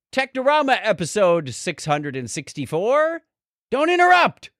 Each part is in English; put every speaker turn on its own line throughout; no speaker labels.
Technorama episode 664. Don't interrupt.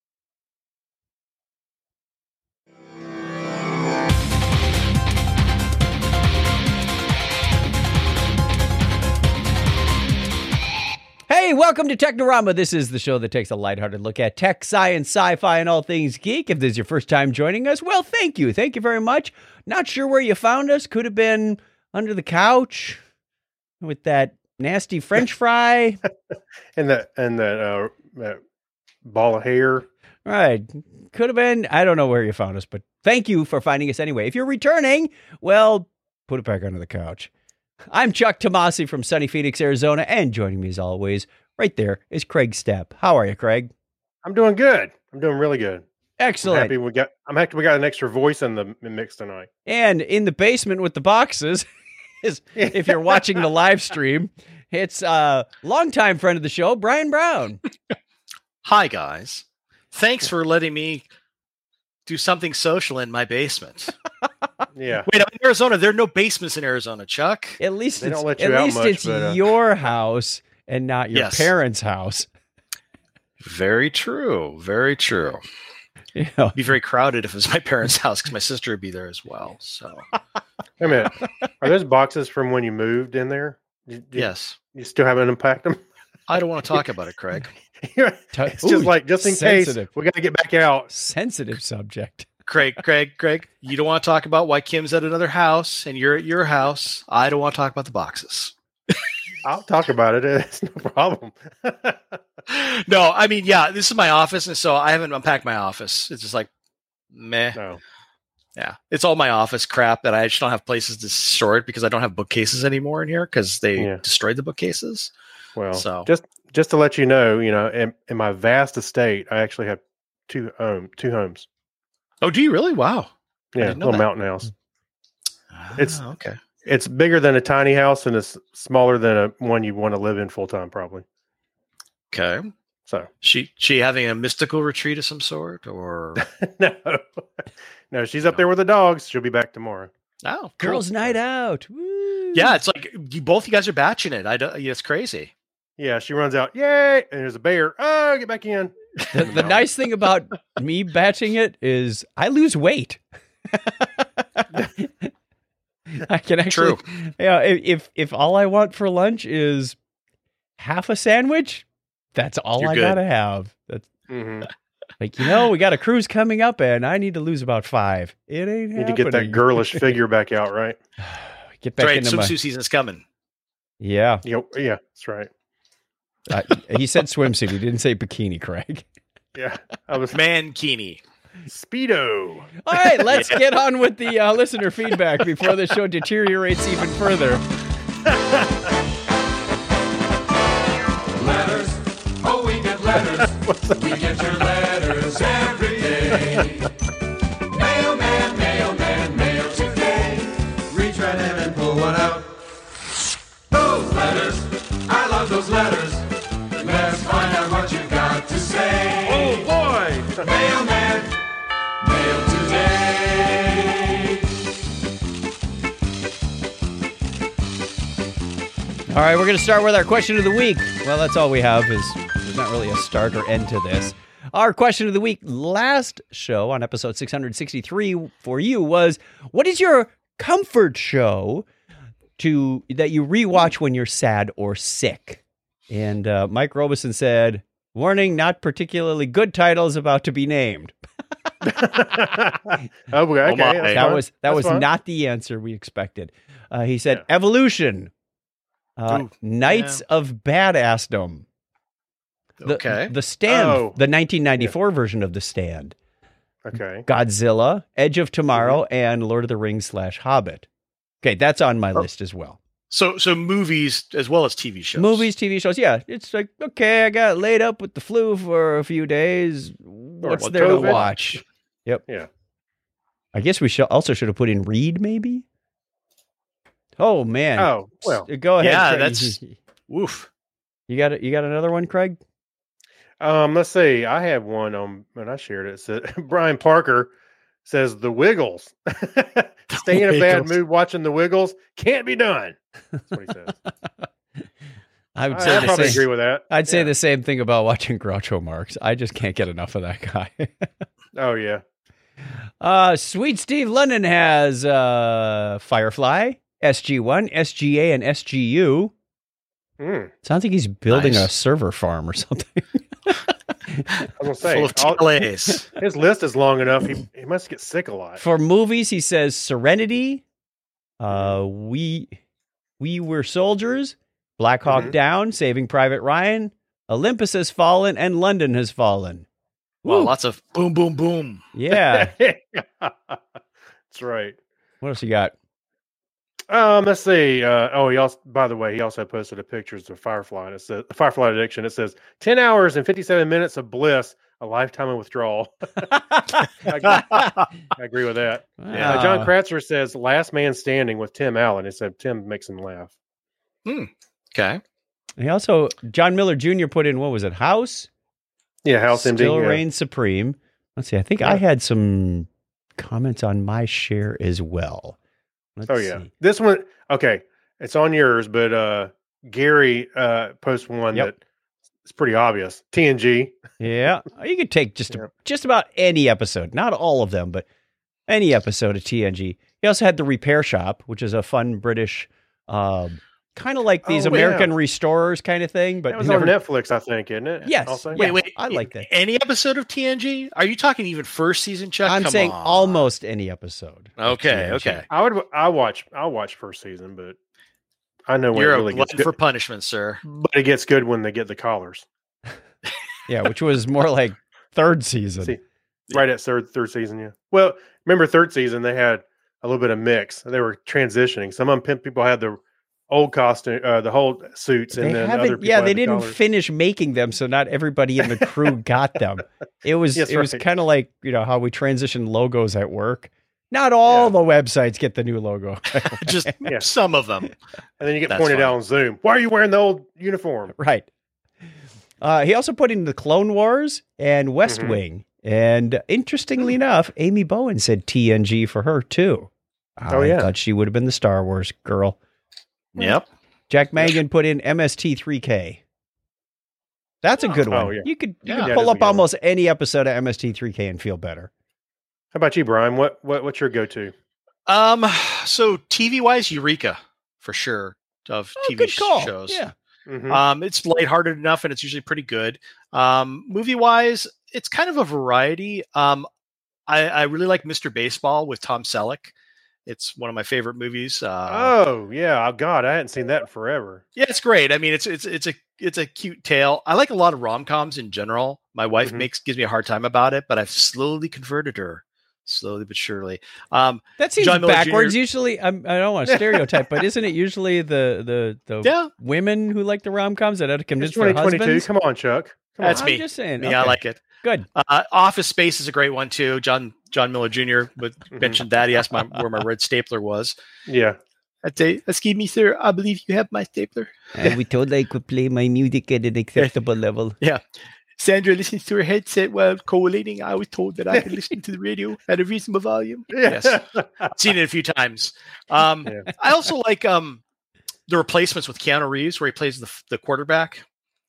Hey, welcome to Technorama. This is the show that takes a lighthearted look at tech, science, sci-fi, and all things geek. If this is your first time joining us, well, thank you. Thank you very much. Not sure where you found us. Could have been under the couch with that nasty French fry.
and that ball of hair.
Right. Could have been. I don't know where you found us, but thank you for finding us anyway. If you're returning, well, put it back under the couch. I'm Chuck Tomasi from sunny Phoenix, Arizona, and joining me as always, right there, is Craig Stepp. How are you, Craig?
I'm doing good. I'm doing really good.
Excellent.
I'm happy we got an extra voice in the mix tonight.
And in the basement with the boxes, if you're watching the live stream, it's a longtime friend of the show, Brian Brown.
Hi, guys. Thanks for letting me do something social in my basement.
Yeah.
Wait, I'm in Arizona. There are no basements in Arizona, Chuck.
At least
they
it's,
don't let you out much,
it's your house and not your parents' house.
Very true. Very true.
Yeah.
It'd be very crowded if it was my parents' house because my sister would be there as well. So,
wait a minute. Are those boxes from when you moved in there?
Yes.
You still haven't unpacked them?
I don't want to talk about it, Craig.
It's just like, just in
sensitive.
case we got to get back out.
Sensitive subject.
Craig, you don't want to talk about why Kim's at another house and you're at your house. I don't want to talk about the boxes.
I'll talk about it. It's no problem.
No, I mean, yeah, this is my office, and so I haven't unpacked my office. It's just like, meh.
No.
Yeah, it's all my office crap that I just don't have places to store it because I don't have bookcases anymore in here because they destroyed the bookcases.
Well,
so
just to let you know, in my vast estate, I actually have two homes.
Oh, do you really? Wow.
Yeah, a little mountain house. It's
okay.
It's bigger than a tiny house and it's smaller than a one you want to live in full time, probably.
Okay.
So
she having a mystical retreat of some sort, or
no, she's up there with the dogs. She'll be back tomorrow.
Oh,
girls' night out. Woo.
Yeah, it's like both you guys are batching it. It's crazy.
Yeah, she runs out. Yay! And there's a bear. Oh, get back in.
The nice thing about me batching it is I lose weight. I can actually, if all I want for lunch is half a sandwich, that's all
You're
I
good.
gotta have. That's like, we got a cruise coming up and I need to lose about 5. It ain't
need to get that girlish figure back out, right?
Get back into
swimsuit season's coming.
Yeah.
Yeah, that's right.
He said swimsuit. He didn't say bikini, Craig.
Yeah, I was
mankini.
Speedo.
All right, let's get on with the listener feedback before the show deteriorates even further.
Letters. Oh, we get letters. We get your letters every day. Mailman, mail today. Reach right in and pull one out. Those letters. I love those letters. Let's find out what you got to say.
Oh, boy.
Mailman, mail today.
All right, we're going to start with our question of the week. Well, that's all we have. There's not really a start or end to this. Our question of the week last show on episode 663 for you was, what is your comfort show that you rewatch when you're sad or sick? And Mike Robeson said, warning, not particularly good titles about to be named.
Okay.
That was
fine.
not the answer we expected. He said, Evolution. Knights of Badassdom. The Stand, the 1994 version of The Stand.
Okay.
Godzilla, Edge of Tomorrow, and Lord of the Rings / Hobbit. Okay, that's on my list as well.
So movies as well as TV shows.
Movies, TV shows, yeah. It's like, okay, I got laid up with the flu for a few days. What's there to watch? Yep.
Yeah.
I guess we should have put in Reed, maybe. Oh man.
Oh, well.
Go ahead.
Yeah,
Craig.
that's woof.
You got another one, Craig?
Let's see. I have one and I shared it. It said, Brian Parker says The Wiggles. Stay in a bad mood watching The Wiggles can't be done. That's what he says.
I would say
I
the
probably
same.
agree with that.
I'd say
Yeah.
the same thing about watching Groucho Marx. I just can't get enough of that guy.
Oh yeah.
Sweet Steve London has Firefly, SG1, SGA, and SGU. Sounds like he's building a server farm or something.
I was gonna
Full of
say
TLAs.
his list is long enough. He must get sick a lot.
For movies, he says Serenity, We Were Soldiers, Black Hawk Down, Saving Private Ryan, Olympus Has Fallen, and London Has Fallen.
Well,
Woo.
lots of boom, boom, boom.
Yeah.
That's right.
What else you got?
Let's see. He also, by the way, he also posted a pictures of Firefly. And it says Firefly Addiction. It says 10 hours and 57 minutes of bliss, a lifetime of withdrawal. I agree with that. John Kratzer says Last Man Standing with Tim Allen. It said Tim makes him laugh.
Okay.
He also, John Miller Jr. put in, what was it? House?
Yeah, House MD.
Still
Yeah.
reigns supreme. Let's see. I think I had some comments on my share as well. Let's see.
This one, okay, it's on yours, but Gary posts one that it's pretty obvious. TNG.
Yeah, you could take just about any episode, not all of them, but any episode of TNG. He also had The Repair Shop, which is a fun British, kind of like these American Restorers kind of thing. But
that was on Netflix, I think, isn't it?
Yes.
Also?
Wait.
I like that.
Any episode of TNG? Are you talking even first season, Chuck?
I'm
Come
saying
on.
almost any episode. of
Okay.
TNG.
Okay.
I'll watch first season, but I know when
You're
it really
a
gets
glutton
good.
for punishment, sir.
But it gets good when they get the collars.
Yeah, which was more like third season.
See, right at third season, yeah. Well, remember third season they had a little bit of mix. They were transitioning. Some of them people had the old costume, the whole suits, and then other people had
they
the
didn't
collars.
finish making them, so not everybody in the crew got them. It was
Yes,
it was
right.
kind of like how we transition logos at work. Not all the websites get the new logo.
Just some of them.
And then you get
That's
pointed
fine.
out on Zoom. Why are you wearing the old uniform?
Right. He also put in the Clone Wars and West Wing. And interestingly enough, Amy Bowen said TNG for her too. I thought she would have been the Star Wars girl.
Yep.
Jack Mangan put in MST3K. That's a good one.
Oh, yeah.
You could
that is
pull
a
up
good one.
almost any episode of MST3K and feel better.
How about you, Brian? What's your go-to?
So TV wise, Eureka for sure of TV
good call.
shows.
Yeah.
It's lighthearted enough and it's usually pretty good. Movie wise, it's kind of a variety. I really like Mr. Baseball with Tom Selleck. It's one of my favorite movies.
Oh yeah, God, I hadn't seen that in forever.
Yeah, it's great. I mean, it's a cute tale. I like a lot of rom-coms in general. My wife gives me a hard time about it, but I've slowly converted her, slowly but surely.
That seems
John Miller
backwards.
Jr.
Usually, I don't want to stereotype, but isn't it usually the women who like the rom-coms that had to convince
It's
their
2022.
husbands?
Come on, Chuck. Come
That's
on.
me.
I'm just saying.
Me,
Okay.
I like it.
Good.
Office Space is a great one too. John Miller Jr. Mentioned that. He asked where my red stapler was.
Yeah.
I'd say, excuse me, sir, I believe you have my stapler.
We told I could play my music at an acceptable level.
Yeah. Sandra listens to her headset while collating. I was told that I could listen to the radio at a reasonable volume. Yes. Seen it a few times. I also like The Replacements with Keanu Reeves, where he plays the quarterback.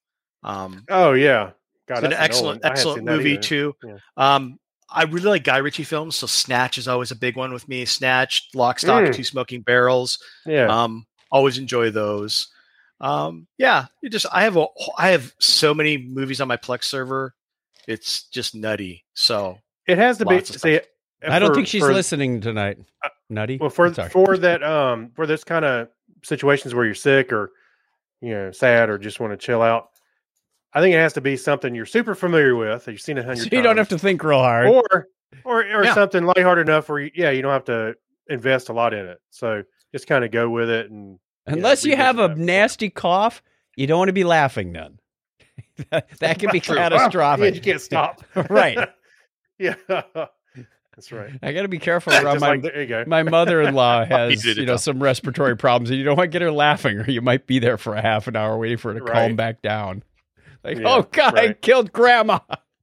Oh yeah. God,
It's an
that's an old one. I haven't
excellent
seen that
movie
either.
too.
Yeah.
I really like Guy Ritchie films, so Snatch is always a big one with me. Snatch, Lock, Stock, Two Smoking Barrels.
Yeah.
Always enjoy those. I have so many movies on my Plex server. It's just nutty. So
It has to be.
lots of
See,
I don't think she's listening tonight. Nutty.
Well, for
Sorry.
that for this kind of situations where you're sick or sad or just want to chill out, I think it has to be something you're super familiar with that you've seen 100
So
times.
you don't have to think real hard.
or something lighthearted enough where you don't have to invest a lot in it. So just kind of go with it and
Unless you have a
revisit that.
nasty cough, you don't want to be laughing then. that can be
Yeah,
catastrophic.
you can't stop.
Right.
Yeah. That's right.
I got to be careful around
Just there you go.
my mother-in-law has,
did it, though.
some respiratory problems, and you don't want to get her laughing, or you might be there for a half an hour waiting for her to calm
Right.
back down. Like,
Yeah,
oh God, I
right.
killed Grandma.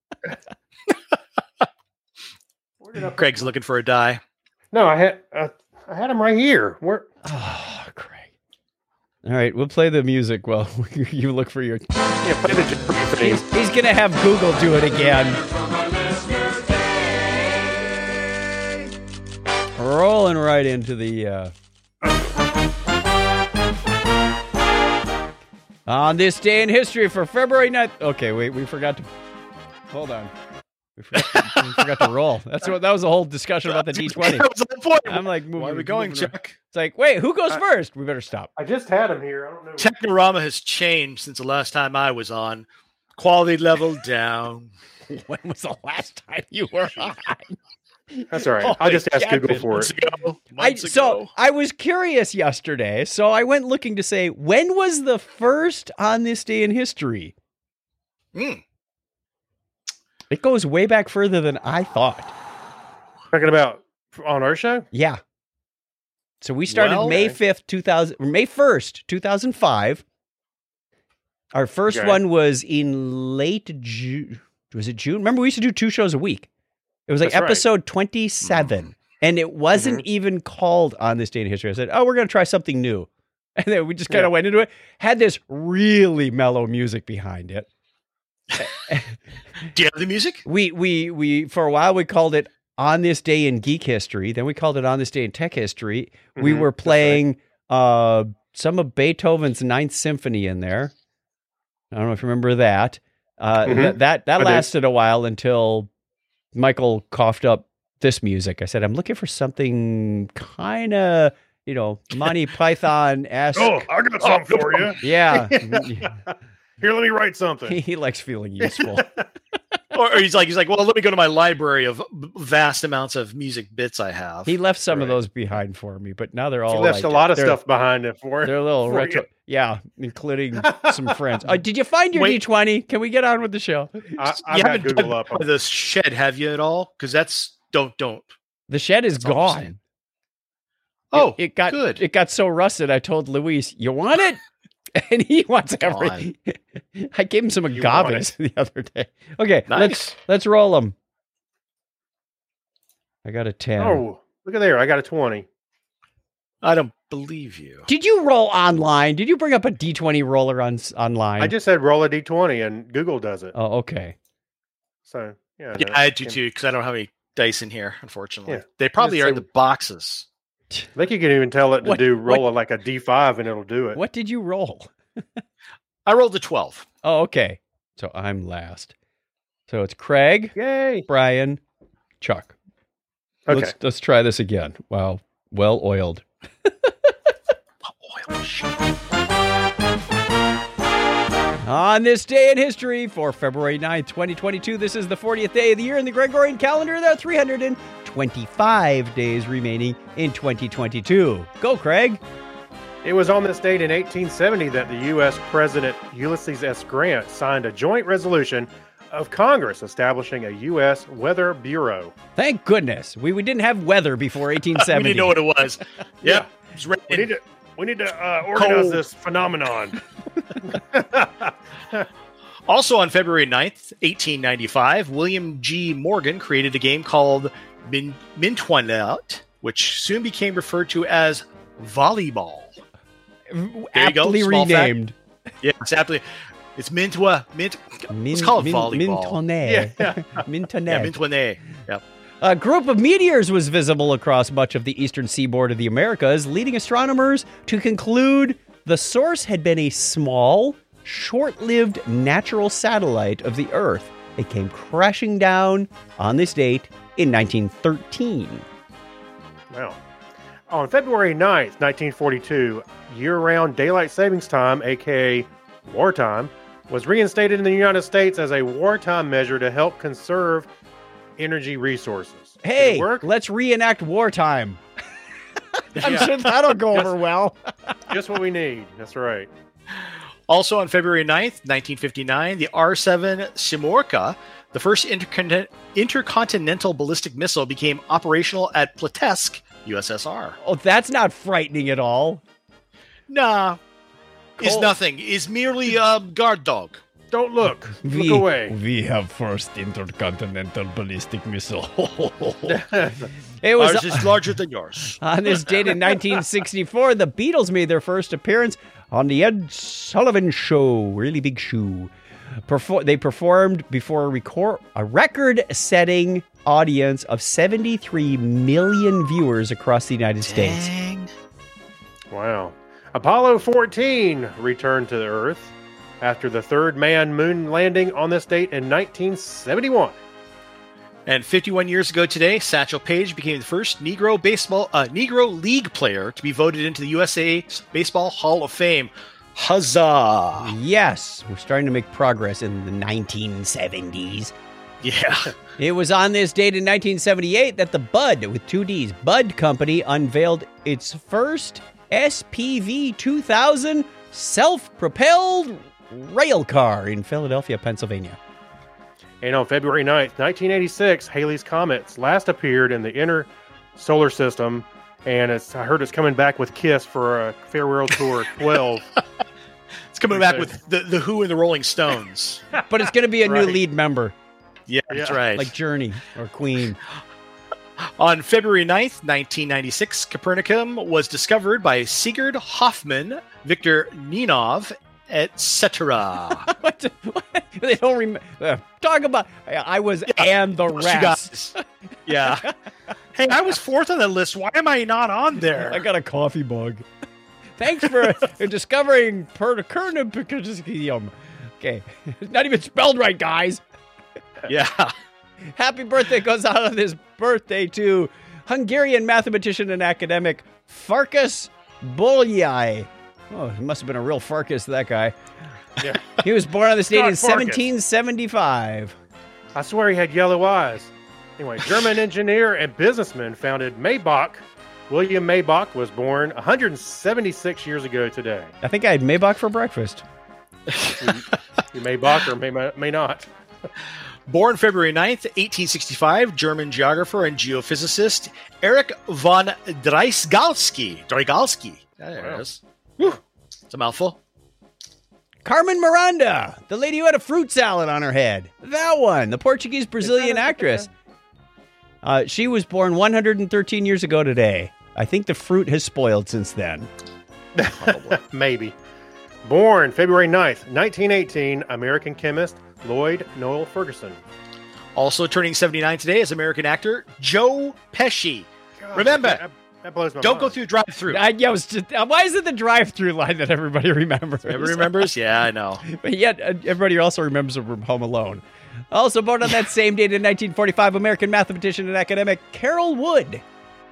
Craig's looking for a die.
No, I had him right here. Where?
Oh, Craig. All right, we'll play the music while you look for your.
Yeah, play the Jeopardy theme.
He's gonna have Google do it again.
From a listener day.
Rolling right into the. On this day in history for February 9th. Okay, wait, we forgot to. Hold on. We forgot to roll. That was the whole discussion about the D20.
That was the whole point.
I'm like, moving,
Why are we going,
moving around.
Chuck?
It's like, wait, who goes first? We better stop.
I just had him here. I don't know.
Technorama has changed since the last time I was on. Quality level down.
When was the last time you were on?
That's all right.
Oh,
I'll just ask
Captain.
Google for it.
So I was curious yesterday, so I went looking to say, when was the first on this day in history? It goes way back further than I thought.
Talking about on our show?
Yeah. So we started
Well,
May 5th, May 1st, 2005. Our first
Okay.
one was in late June. Was it June? Remember, we used to do 2 shows a week. It was like
That's right.
episode 27. And it wasn't even called On This Day in History. I said, oh, we're going to try something new. And then we just kind of went into it. Had this really mellow music behind it.
Do you have the music?
We for a while we called it On This Day in Geek History. Then we called it On This Day in Tech History. We were playing some of Beethoven's Ninth Symphony in there. I don't know if you remember that. That lasted a while until Michael coughed up this music. I said, I'm looking for something kind of, Monty Python-esque.
Oh, I got something for you.
Yeah.
Here, let me write something.
He likes feeling useful.
Or he's like, well, let me go to my library of vast amounts of music bits I have.
He left some of
Right.
those behind for me, but now they're all
He left
like,
a lot of
they're-
stuff behind it for
They're a little
for
retro.
you.
Yeah, including some friends. Did you find your
Wait.
D20? Can we get on with the show?
I've
you
got
haven't
Google
done
up.
the shed, have you at all? Because that's don't.
The shed is
That's all I'm
gone.
saying. Oh,
it got
good.
It got so rusted. I told Luis, "You want it?" And he wants
Gone.
everything. I gave him some
You want
agaves the other day. Okay,
Nice.
let's roll them. I got a 10.
Oh, look at there. I got a 20.
I don't believe you.
Did you roll online? Did you bring up a D20 roller online?
I just said roll a D20 and Google does it.
Oh, okay.
So, yeah.
Yeah,
no,
I do
can-
too, because I don't have any dice in here, unfortunately.
Yeah.
They probably
Just
are
say-
in the boxes.
I think you can even tell it to
What-
do roll it like a D5 and it'll do it.
What did you roll?
I rolled a 12.
Oh, okay. So I'm last. So it's Craig,
Yay.
Brian, Chuck.
Okay.
Let's try this again. Wow. Well oiled.
Oil shit.
On this day in history for February 9th, 2022, this is the 40th day of the year in the Gregorian calendar. There are 325 days remaining in 2022. Go, Craig.
It was on this date in 1870 that the U.S. President Ulysses S. Grant signed a joint resolution of Congress establishing a U.S. Weather Bureau.
Thank goodness. We didn't have weather before
We
1870.
didn't know what it was. Yep. It's
We
written.
need to organize
Cold.
this phenomenon.
Also on February 9th, 1895, William G. Morgan created a game called Mintoinette, which soon became referred to as volleyball. There you go,
Aptly
small fact.
renamed.
Yeah, exactly. It's Let's call it volleyball.
Mintonet.
Yeah.
Mintonet.
Yeah, Mintoinette. Yep.
A group of meteors was visible across much of the eastern seaboard of the Americas, leading astronomers to conclude the source had been a small, short-lived natural satellite of the Earth. It came crashing down on this date in 1913.
Wow. On February 9th, 1942, year-round daylight savings time, aka wartime, was reinstated in the United States as a wartime measure to help conserve energy resources. Did
Hey,
it work?
let's reenact wartime. I'm
Yeah.
sure that'll go over well.
Just what we need. That's right.
Also on February 9th, 1959, the R-7 Simorgka, the first intercontinental ballistic missile, became operational at Plesetsk, USSR.
Oh, that's not frightening at all.
Nah, is
Cold.
nothing. Is merely a guard dog.
Don't look. Look away.
We have first intercontinental ballistic missile. It was
Ours is larger than yours.
on this date in 1964, the Beatles made their first appearance on the Ed Sullivan Show. Really big shoe. They performed before a record-setting audience of 73 million viewers across the United States.
Wow. Apollo 14 returned to the Earth after the third manned moon landing on this date in 1971.
And 51 years ago today, Satchel Paige became the first Negro League player to be voted into the USA Baseball Hall of Fame. Huzzah!
Yes, we're starting to make progress in the 1970s.
Yeah.
It was on this date in 1978 that the Bud, with two Ds, Bud Company unveiled its first SPV 2000 self-propelled rail car in Philadelphia, Pennsylvania.
And on February 9th, 1986, Halley's Comets last appeared in the inner solar system, and I heard it's coming back with Kiss for a farewell tour 12.
It's coming back with the Who and the Rolling Stones.
But it's going to be a new lead member.
Yeah, that's right.
Like Journey or Queen.
On February 9th, 1996, Copernicum was discovered by Sigurd Hoffman, Victor Ninov, etc.
What? They don't remember. Talk about I was and the rest.
Yeah. Hey, I was fourth on the list. Why am I not on there?
I got a coffee mug. Thanks for discovering Copernicum. Okay. It's not even spelled right, guys.
Yeah.
Happy birthday goes out on this birthday to Hungarian mathematician and academic Farkas Bolyai. Oh, it must have been a real Farkas, that guy.
Yeah.
He was born on this date in
Farkas.
1775.
I swear he had yellow eyes. Anyway, German engineer and businessman founded Maybach. William Maybach was born 176 years ago today.
I think I had Maybach for breakfast.
You may balk or may not.
Born February 9th, 1865, German geographer and geophysicist Erich von Drygalski. There it is. Whew. It's a mouthful.
Carmen Miranda, the lady who had a fruit salad on her head. That one, the Portuguese-Brazilian actress. She was born 113 years ago today. I think the fruit has spoiled since then.
Maybe. Born February 9th, 1918, American chemist Lloyd Noel Ferguson.
Also turning 79 today is American actor Joe Pesci.
God,
Remember,
that blows my
don't
mind.
go through drive-through.
Why is it the drive-through line that everybody remembers?
Everybody remembers? Yeah, I know.
But yet, everybody also remembers from Home Alone. Also born on that same date in 1945, American mathematician and academic Carol Wood.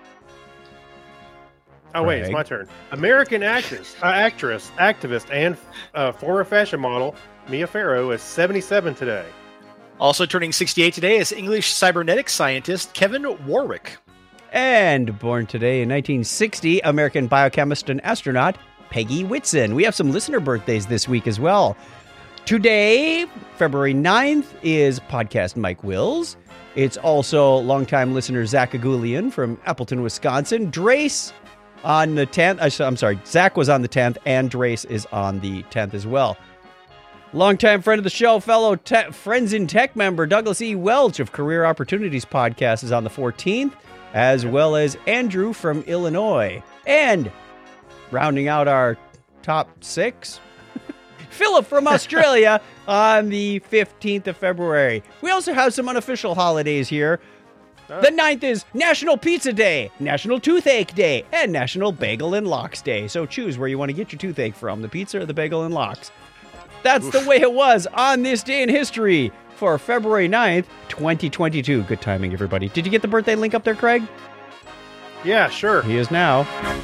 Oh, wait, it's my turn. American actress, activist, and former fashion model Mia Farrow is 77 today.
Also turning 68 today is English cybernetic scientist Kevin Warwick.
And born today in 1960, American biochemist and astronaut Peggy Whitson. We have some listener birthdays this week as well. Today, February 9th, is podcast Mike Wills. It's also longtime listener Zach Agulian from Appleton, Wisconsin. Drace on the 10th. I'm sorry, Zach was on the 10th, and Drace is on the 10th as well. Longtime friend of the show, fellow Friends in Tech member Douglas E. Welch of Career Opportunities Podcast is on the 14th, as well as Andrew from Illinois. And rounding out our top 6, Philip from Australia on the 15th of February. We also have some unofficial holidays here. The 9th is National Pizza Day, National Toothache Day, and National Bagel and Lox Day. So choose where you want to get your toothache from, the pizza or the bagel and lox. That's the way it was on this day in history for February 9th, 2022. Good timing, everybody. Did you get the birthday link up there, Craig?
Yeah, sure.
He is now.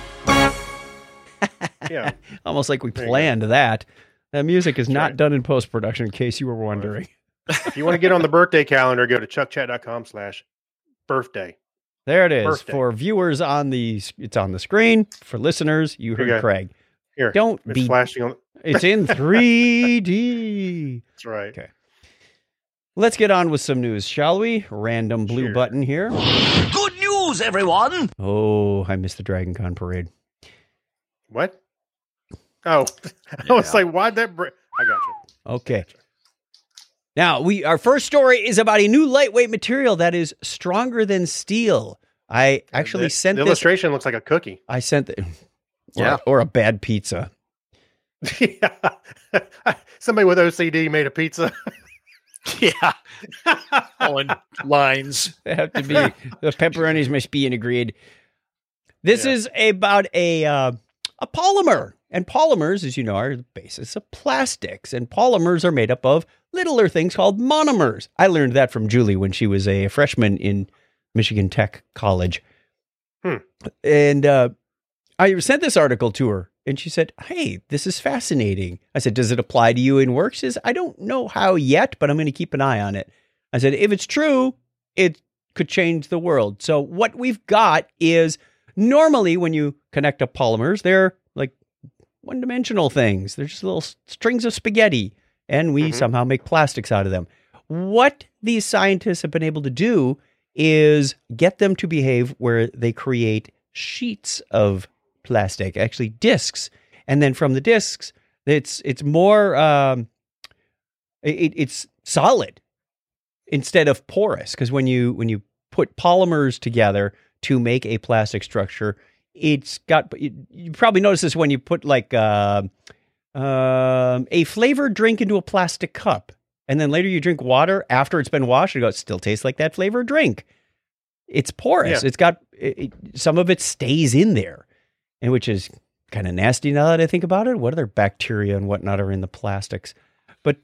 Yeah.
Almost like we planned that. That music is not done in post-production, in case you were wondering.
If you want to get on the birthday calendar, go to chuckchat.com/birthday.
There it is.
Birthday.
For viewers it's on the screen. For listeners, you heard Craig.
Here,
Don't
it's
be
flashing on.
It's in 3D.
That's right.
Okay. Let's get on with some news, shall we? Random blue button here.
Good news, everyone!
Oh, I missed the Dragon Con parade.
What? Oh, I was like, why'd that break? I got you.
Okay. Now, our first story is about a new lightweight material that is stronger than steel. I actually sent
the
this.
illustration looks like a cookie.
I sent it. Or a bad pizza.
Yeah. Somebody with OCD made a pizza.
Yeah. Following lines.
They have to be, the pepperonis must be in a grid. This is about a polymer. And polymers, as you know, are the basis of plastics. And polymers are made up of littler things called monomers. I learned that from Julie when she was a freshman in Michigan Tech College. And I sent this article to her, and she said, hey, this is fascinating. I said, does it apply to you in work? She says, I don't know how yet, but I'm going to keep an eye on it. I said, if it's true, it could change the world. So what we've got is normally when you connect up polymers, they're like one-dimensional things. They're just little strings of spaghetti, and we somehow make plastics out of them. What these scientists have been able to do is get them to behave where they create sheets of plastic, actually discs. And then from the discs, it's more, it's solid instead of porous. Because when you put polymers together to make a plastic structure, it's got, you probably notice this when you put like a flavored drink into a plastic cup. And then later you drink water after it's been washed, it still tastes like that flavored drink. It's porous. Yeah. It's got, some of it stays in there, and which is kind of nasty now that I think about it. What other bacteria and whatnot are in the plastics? But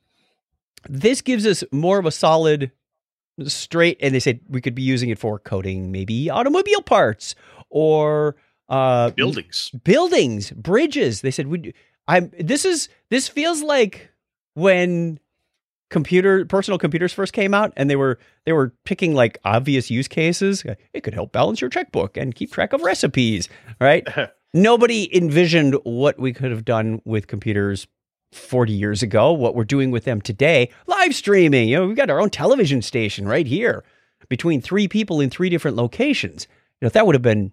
this gives us more of a solid, straight, and they said we could be using it for coating maybe automobile parts or
buildings,
bridges. They said this feels like when personal computers first came out, and they were picking like obvious use cases. It could help balance your checkbook and keep track of recipes, right? Nobody envisioned what we could have done with computers 40 years ago, what we're doing with them today. Live streaming, we've got our own television station right here between 3 people in 3 different locations. That would have been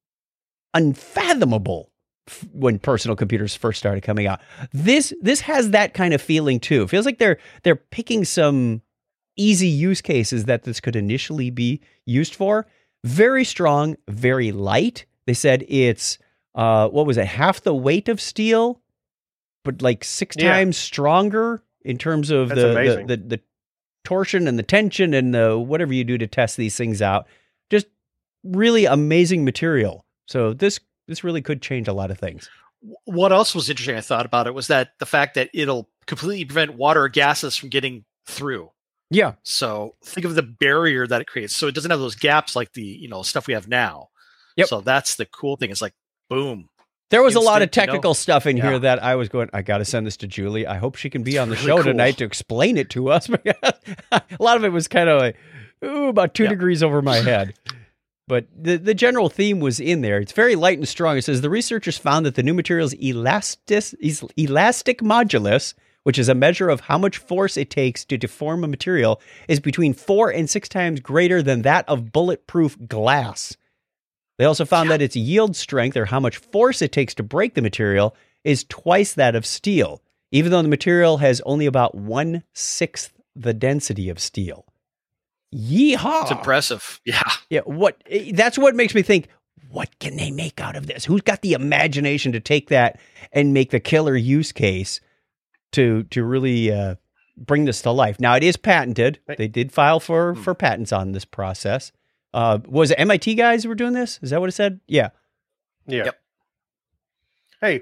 unfathomable when personal computers first started coming out. This has that kind of feeling too. It feels like they're picking some easy use cases that this could initially be used for. Very strong, very light. They said it's half the weight of steel, but like 6 times stronger in terms of the torsion and the tension and the whatever you do to test these things out. Just really amazing material. So this really could change a lot of things.
What else was interesting I thought about it was that the fact that it'll completely prevent water or gases from getting through.
Yeah.
So think of the barrier that it creates. So it doesn't have those gaps like the stuff we have now.
Yep.
So that's the cool thing. It's like, boom.
There was a lot of technical stuff in here that I was going, I got to send this to Julie. I hope she can be on the show tonight to explain it to us. A lot of it was kind of like, about 2 degrees over my head. But the general theme was in there. It's very light and strong. It says the researchers found that the new material's elastic modulus, which is a measure of how much force it takes to deform a material, is between 4 and 6 times greater than that of bulletproof glass. They also found that its yield strength, or how much force it takes to break the material, is twice that of steel, even though the material has only about 1/6 the density of steel. Yeehaw!
It's impressive. Yeah.
Yeah. That's what makes me think, what can they make out of this? Who's got the imagination to take that and make the killer use case to really bring this to life? Now, it is patented. They did file for patents on this process. Was it MIT guys who were doing this? Is that what it said? Yeah.
Yeah.
Yep.
Hey,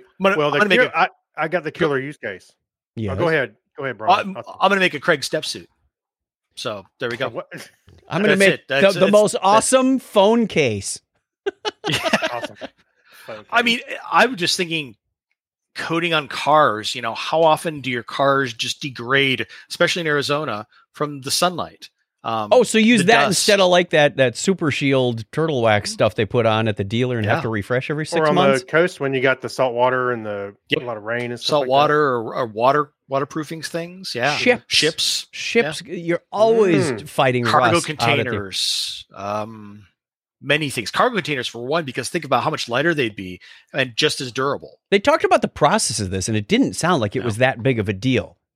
I got the killer use case.
Yeah.
Go ahead. Go ahead, Brian.
I'm going to make a Craig step suit. So there we go.
I'm going to make the most awesome phone case.
Awesome.
I mean, I was just thinking coating on cars, how often do your cars just degrade, especially in Arizona, from the sunlight?
So use that dust instead of like that Super Shield turtle wax stuff they put on at the dealer and have to refresh every 6 months.
Or on the coast when you got the salt water and a lot of rain and stuff
salt water or waterproofing things. Yeah. Ships.
Yeah. You're always fighting
cargo
rust
containers. Many things. Cargo containers for one, because think about how much lighter they'd be and just as durable.
They talked about the process of this, and it didn't sound like it was that big of a deal.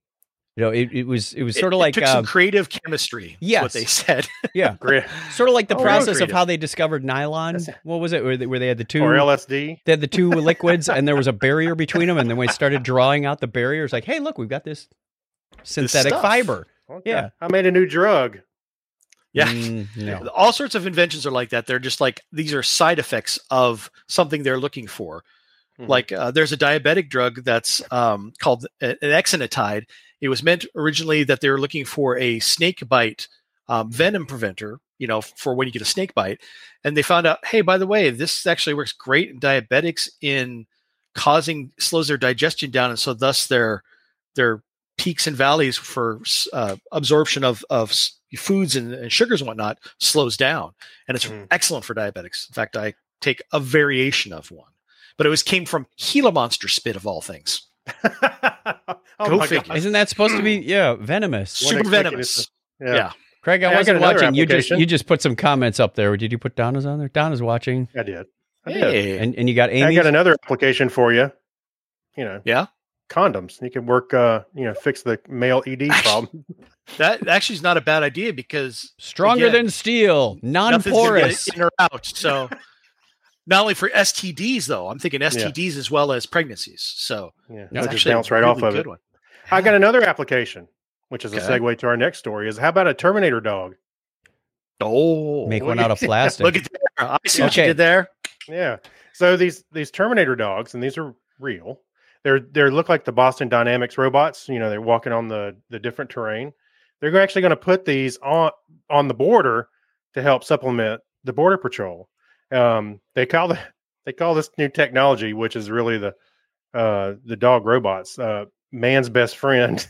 it was sort of like
took some creative chemistry.
Yes.
What they said.
Yeah,
Great.
sort of like the
Oh,
process of
creative.
how they discovered nylon. What was it? Where they had the two
Or LSD.
They had the two liquids, and there was a barrier between them. And then when they started drawing out the barrier, it's like, hey, look, we've got this synthetic
stuff.
fiber.
Okay.
Yeah.
I made a new drug.
Yeah.
No.
All sorts of inventions are like that. They're just like, these are side effects of something they're looking for.
Mhm.
Like there's a diabetic drug that's called an exenatide. It was meant originally that they were looking for a snake bite venom preventer, for when you get a snake bite. And they found out, hey, by the way, this actually works great in diabetics in slows their digestion down. And so thus their peaks and valleys for absorption of foods and sugars and whatnot slows down. And it's excellent for diabetics. In fact, I take a variation of one, but it came from Gila monster spit of all things.
Oh my
figure.
God.
Isn't that supposed to be venomous?
One
Super
expected
venomous.
is-
Yeah.
Craig, I
Hey, I
wasn't
got another
watching.
application.
You just put some comments up there. Did you put Donna's on there? Donna's watching,
I did.
Hey.
and you got
I
Amy.
got another application for you.
Yeah.
Condoms. You can work. Fix the male ED problem.
That actually is not a bad idea because
Stronger
again,
than steel,
nothing's gonna
non-porous.
get in or out. So not only for STDs though, I'm thinking STDs as well as pregnancies. So
Yeah,
No,
so
it's
just bounce right off of it.
One.
I got another application, which is a
Okay.
segue to our next story. Is how about a Terminator dog?
Oh,
Make one out of plastic.
look at there. I see what
Okay.
you did there.
Yeah. So these Terminator dogs, and these are real. They look like the Boston Dynamics robots. They're walking on the different terrain. They're actually going to put these on the border to help supplement the border patrol. They call this new technology, which is really the dog robots, man's best friend.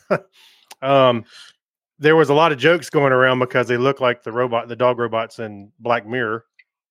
There was a lot of jokes going around because they look like the dog robots in Black Mirror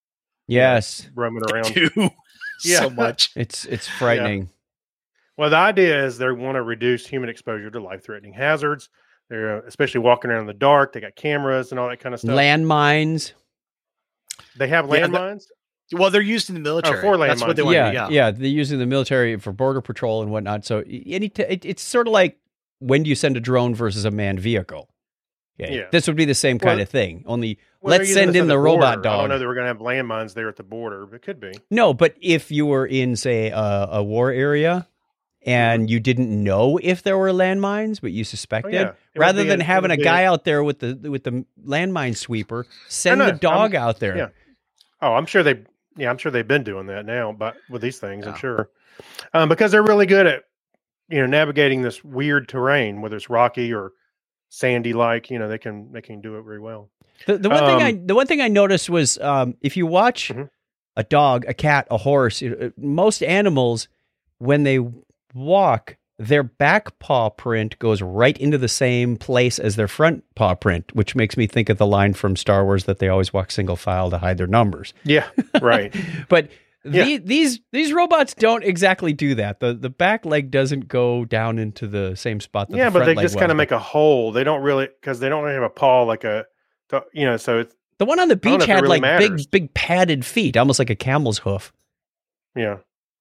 Yes,
roaming around.
Too
Yeah.
so much.
it's frightening.
Well, the idea is they want to reduce human exposure to life-threatening hazards. They're especially walking around in the dark. They got cameras and all that kind of stuff.
Landmines.
They have
Yeah,
landmines.
Well, they're used in the military.
for
That's what
landmines.
they want.
Yeah. They're using the military for border patrol and whatnot. So it's sort of like when do you send a drone versus a manned vehicle?
Yeah.
This would be the same kind
Well-
of thing. Only
Well, they're
let's
using
send
this
in
on
the robot
border. I don't
dog.
know that we're going to have landmines there at the border. It could be.
No, but if you were in, say, a war area and you didn't know if there were landmines, but you suspected,
yeah. It would
rather
be
than
it
having a
would be
guy out there with the landmine sweeper, send
No,
the dog out there.
yeah. Oh, I'm sure they've been doing that now, but with these things, I'm
Yeah.
sure, because they're really good at navigating this weird terrain, whether it's rocky or sandy like. They can do it very well.
The one thing I noticed was if you watch
Mhm.
a dog, a cat, a horse, most animals when they walk, their back paw print goes right into the same place as their front paw print, which makes me think of the line from Star Wars that they always walk single file to hide their numbers.
Yeah, right.
But
Yeah.
these robots don't exactly do that. The back leg doesn't go down into the same spot that
Yeah,
the
but
front
they
leg
just kind of
was.
make a hole. They don't really because they don't have a paw like so it's
The one on the
don't know
beach
if it
had
really
like
matters.
big padded feet, almost like a camel's hoof.
yeah.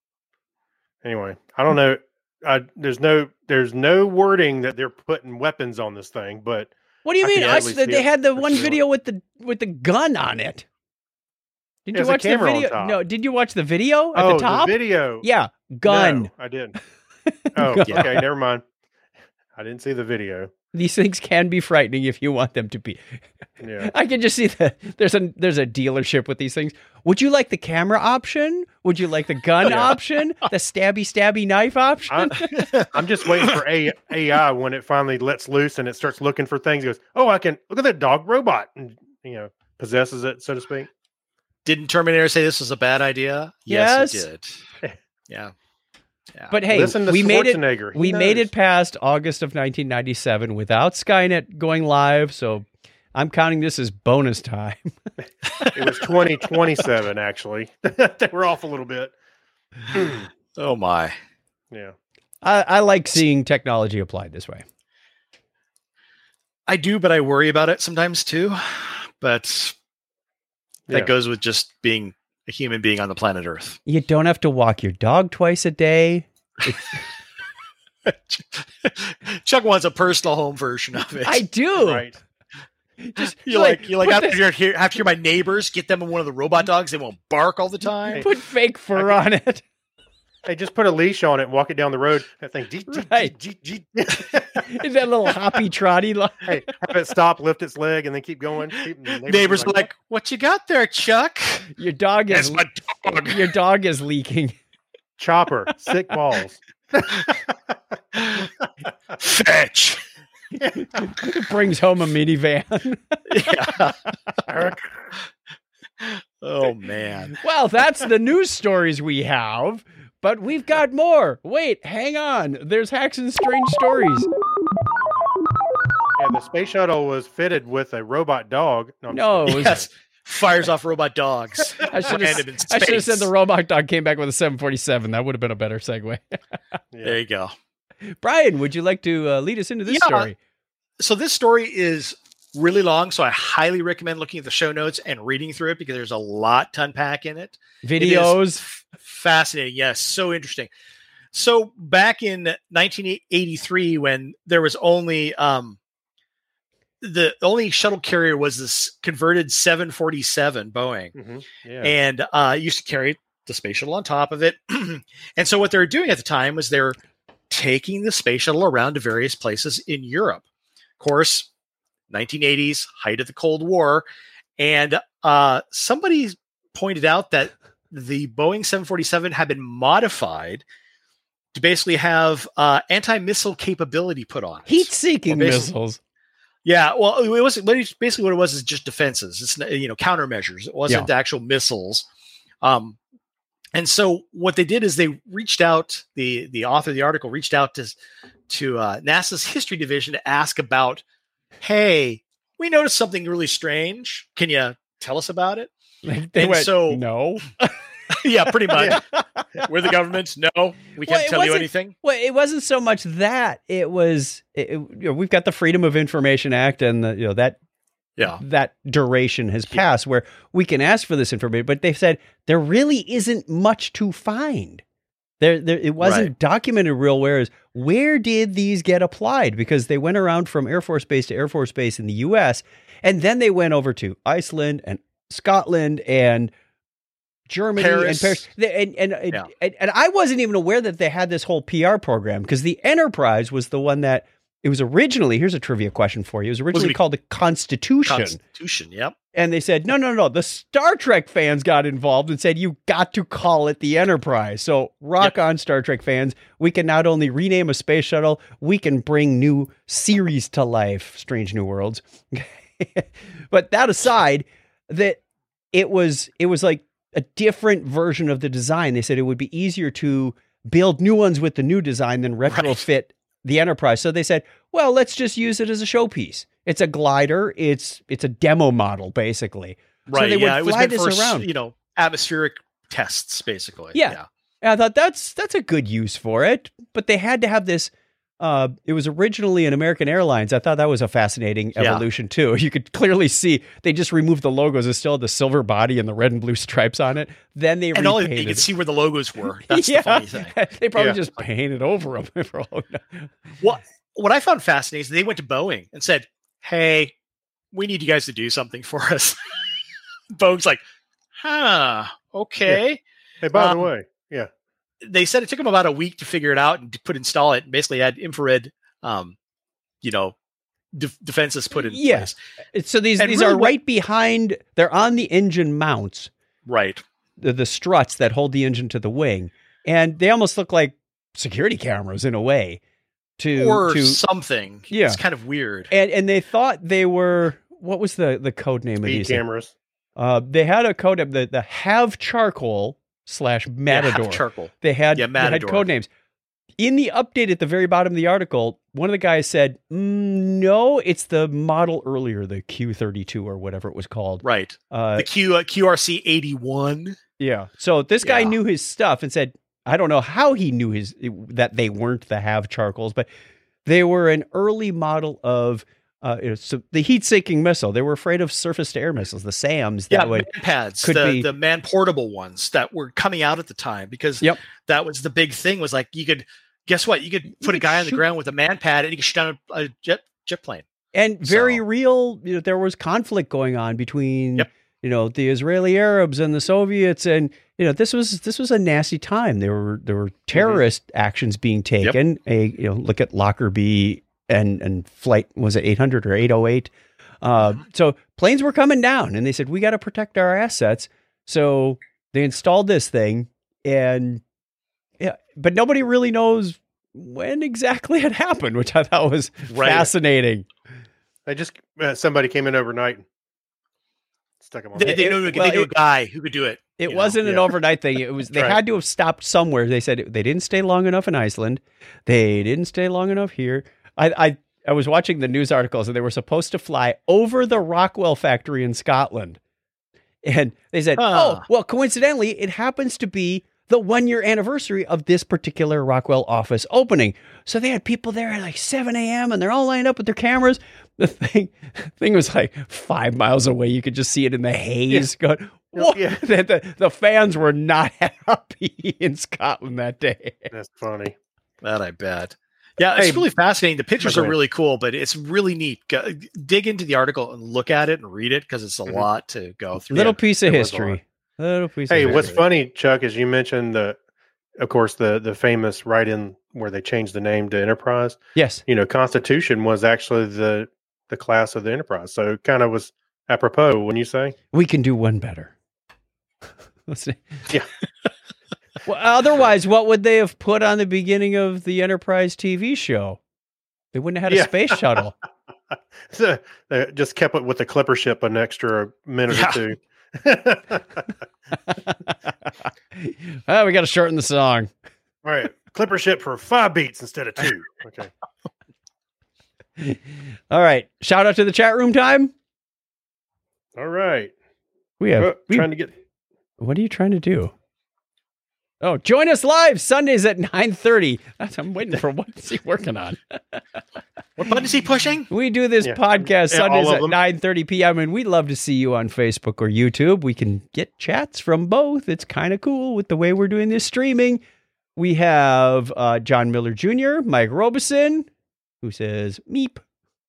Anyway, I don't know. There's no wording that they're putting weapons on this thing, but
What do you
I
mean?
can at least see
They
it
had the
for
one
sure.
video with the gun on it. Did you
There's a
watch the
camera on
video?
top.
No, did you watch the video at
oh,
the top?
video.
Yeah, gun.
No, I didn't. Oh,
Gun.
okay, never mind. I didn't see the video.
These things can be frightening if you want them to be.
Yeah.
I can just see that there's a dealership with these things. Would you like the camera option? Would you like the gun
Yeah.
option? The stabby knife option?
I'm just waiting for AI when it finally lets loose and it starts looking for things. It goes, oh, I can look at that dog robot, and possesses it, so to speak.
Didn't Terminator say this was a bad idea?
Yes.
it did. Yeah.
But hey,
Listen to
we made it.
Schwarzenegger. He
We made
knows.
it past August of 1997 without Skynet going live. So I'm counting this as bonus time.
It was 2027, actually. They were off a little bit.
Oh my.
Yeah.
I like seeing technology applied this way.
I do, but I worry about it sometimes too. But that
Yeah.
goes with just being a human being on the planet Earth.
You don't have to walk your dog twice a day.
Chuck wants a personal home version of it.
I do.
Right.
Just
You like
put
after
the-
you have to hear my neighbors, get them in one of the robot dogs. They won't bark all the time.
put fake fur on it.
Hey, just put a leash on it and walk it down the road. That thing.
Right. Is that little hoppy trotty?
Hey, have it stop, lift its leg, and then keep going.
Neighbors are like, "What you got there, Chuck?"
Your dog is
That's my dog.
your dog is leaking.
Chopper, sick balls.
Fetch.
Brings home a minivan.
Yeah. Oh man.
Well, that's the news stories we have, but we've got more. Wait, hang on. There's Hacks and Strange Stories.
Yeah, the space shuttle was fitted with a robot dog. I'm
No,
just
it was,
Yes. Fires off robot dogs.
I should
Random in
have said
space.
the robot dog came back with a 747. That would have been a better segue.
kidding.
There you go.
Brian, would you like to lead us into this
Yeah.
story?
So this story is really long, so I highly recommend looking at the show notes and reading through it because there's a lot to unpack in it.
Videos.
Fascinating. Yes. So interesting. So back in 1983, when there was only the only shuttle carrier was this converted 747 Boeing,
Mhm. Yeah.
and it used to carry the space shuttle on top of it. And so what they were doing at the time was they're taking the space shuttle around to various places in Europe. Of course, 1980s, height of the Cold War, and somebody pointed out that the Boeing 747 had been modified to basically have anti-missile capability put on it.
Heat-seeking
Well, basically-
missiles.
Yeah, well, it was basically what it was is just defenses. It's countermeasures. It wasn't actual missiles. And so what they did is they reached out. The author of the article reached out to NASA's history division to ask about, hey, we noticed something really strange. Can you tell us about it?
They
And
went,
so-
no.
Yeah, pretty much. We're the government. No, we
Well,
can't
it
tell you
wasn't-
anything.
Well, it wasn't so much that. It was, we've got the Freedom of Information Act and that
Yeah.
that duration has passed where we can ask for this information, but they said there really isn't much to find. It wasn't documented real where did these get applied? Because they went around from Air Force Base to Air Force Base in the US, and then they went over to Iceland and Scotland and Germany
Paris.
and Paris. And I wasn't even aware that they had this whole PR program because the Enterprise was the one that it was originally, here's a trivia question for you. It was originally called the Constitution.
Constitution. Yep.
And they said, no. The Star Trek fans got involved and said, you got to call it the Enterprise. So rock on, Star Trek fans. We can not only rename a space shuttle, we can bring new series to life, Strange New Worlds. But that aside, that it was like a different version of the design. They said it would be easier to build new ones with the new design than retrofit the Enterprise. So they said, well, let's just use it as a showpiece. It's a glider. It's a demo model, basically.
Right.
So they would
It was
fly
meant
this
for
around.
atmospheric tests, basically.
Yeah. And I thought that's a good use for it. But they had to have this. It was originally an American Airlines. I thought that was a fascinating evolution too. You could clearly see they just removed the logos. It still had the silver body and the red and blue stripes on it. Then they
And all
repainted.
you could see where the logos were. That's the funny thing.
They probably
Yeah.
just painted over them.
What I found fascinating is they went to Boeing and said, hey, we need you guys to do something for us. Boeing's like, okay.
Hey, by the way, yeah.
They said it took them about a week to figure it out and to install it. And basically had infrared, defenses put in place.
So these
And
are
really
right behind. They're on the engine mounts,
Right.
the struts that hold the engine to the wing, and they almost look like security cameras in a way.
Or something.
Yeah.
It's kind of weird.
And they thought they were, what was the code name of
Speed
these?
cameras.
They had a code of the Have Charcoal / Matador.
Yeah, charcoal.
They had
Matador.
code names. In the update at the very bottom of the article, one of the guys said, no, it's the model earlier, the Q32 or whatever it was called.
Right. The QRC 81.
Yeah. So this guy
Yeah.
knew his stuff and said, I don't know how he knew that they weren't the Have Charcoals, but they were an early model of so the heat-seeking missile. They were afraid of surface-to-air missiles, the SAMs. That would
man pads,
could be-
the man portable ones that were coming out at the time because that was the big thing was like you could guess what? You could put a guy on the ground with a man pad and you could shoot down a jet plane.
And very real, there was conflict going on between, the Israeli Arabs and the Soviets. And, this was a nasty time. There were terrorist actions being taken. Look at Lockerbie and flight, was it 800 or 808? So planes were coming down and they said, we got to protect our assets. So they installed this thing but nobody really knows when exactly it happened, which I thought was fascinating.
They just, somebody came in overnight and stuck them on.
They knew a guy who could do it.
It wasn't an overnight thing. It was, they had to have stopped somewhere. They said they didn't stay long enough in Iceland. They didn't stay long enough here. I was watching the news articles and they were supposed to fly over the Rockwell factory in Scotland. And they said, oh, well, coincidentally, it happens to be the 1-year anniversary of this particular Rockwell office opening. So they had people there at like 7 a.m. and they're all lined up with their cameras. The thing was like 5 miles away. You could just see it in the haze going, what? Yeah. The fans were not happy in Scotland that day.
That's funny.
That I bet. Yeah, it's really fascinating. The pictures are really cool, but it's really neat. Dig into the article and look at it and read it because it's a lot to go through.
Little piece of history.
Hey, what's funny, Chuck, is you mentioned of course, the famous write-in where they changed the name to Enterprise.
Yes.
Constitution was actually the class of the Enterprise. So it kind of was apropos, wouldn't you say?
We can do one better. Let's see.
Yeah.
Well, otherwise, what would they have put on the beginning of the Enterprise TV show? They wouldn't have had a space shuttle.
So they just kept it with the Clipper ship an extra minute or two.
Well, we got to shorten the song.
All right. Clipper ship for 5 beats instead of 2. Okay.
All right. Shout out to the chat room time.
All right.
Trying to get. What are you trying to do? Oh, join us live Sundays at 9:30. I'm waiting for what's he working on.
What button is he pushing?
We do this podcast Sundays at 9:30 p.m. and we'd love to see you on Facebook or YouTube. We can get chats from both. It's kind of cool with the way we're doing this streaming. We have John Miller Jr., Mike Robeson, who says, meep.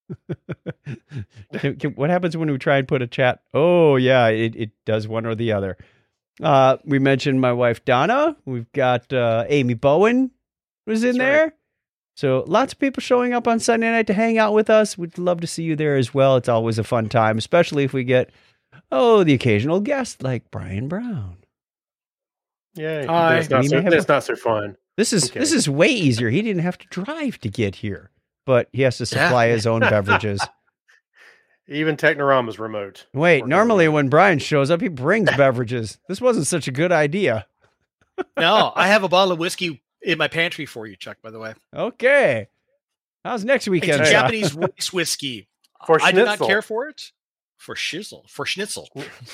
What happens when we try and put a chat? Oh, yeah, it does one or the other. We mentioned my wife, Donna. We've got Amy Bowen was in there. Right. So lots of people showing up on Sunday night to hang out with us. We'd love to see you there as well. It's always a fun time, especially if we get, the occasional guest like Brian Brown.
Yeah, that's not so fun.
This is way easier. He didn't have to drive to get here, but he has to supply his own beverages.
Even Technorama's remote.
Wait, normally when Brian shows up, he brings beverages. This wasn't such a good idea.
No, I have a bottle of whiskey in my pantry for you, Chuck, by the way.
Okay. How's next weekend?
It's Japanese rice whiskey. I do not care for it. For schnitzel. For schnitzel.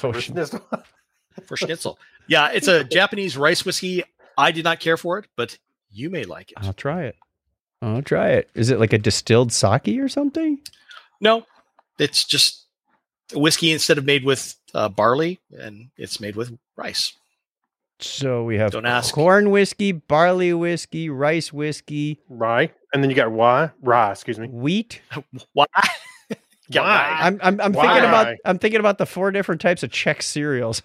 Yeah, it's a Japanese rice whiskey. I did not care for it, but you may like it.
I'll try it. Is it like a distilled sake or something?
No. It's just whiskey instead of made with barley, and it's made with rice.
So we have corn whiskey, barley whiskey, rice whiskey,
rye, and then you got rye. Excuse me,
wheat.
Why?
I'm thinking about the 4 different types of Czech cereals.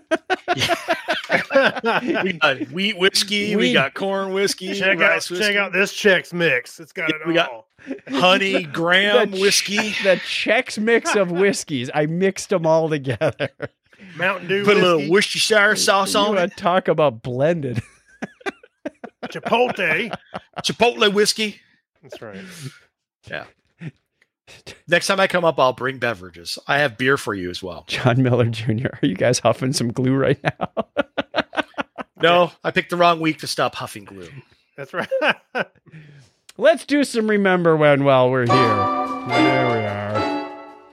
We got wheat whiskey. We got corn whiskey.
Check out this Chex Mix. It's got it all.
Honey Graham whiskey.
The Chex Mix of whiskeys. I mixed them all together.
Mountain Dew.
Put a little Worcestershire sauce on it.
Talk about blended.
Chipotle
whiskey.
That's right.
Yeah. Next time I come up, I'll bring beverages. I have beer for you as well.
John Miller Jr., are you guys huffing some glue right now?
No, I picked the wrong week to stop huffing glue.
That's right.
Let's do some Remember When while we're here. There we are.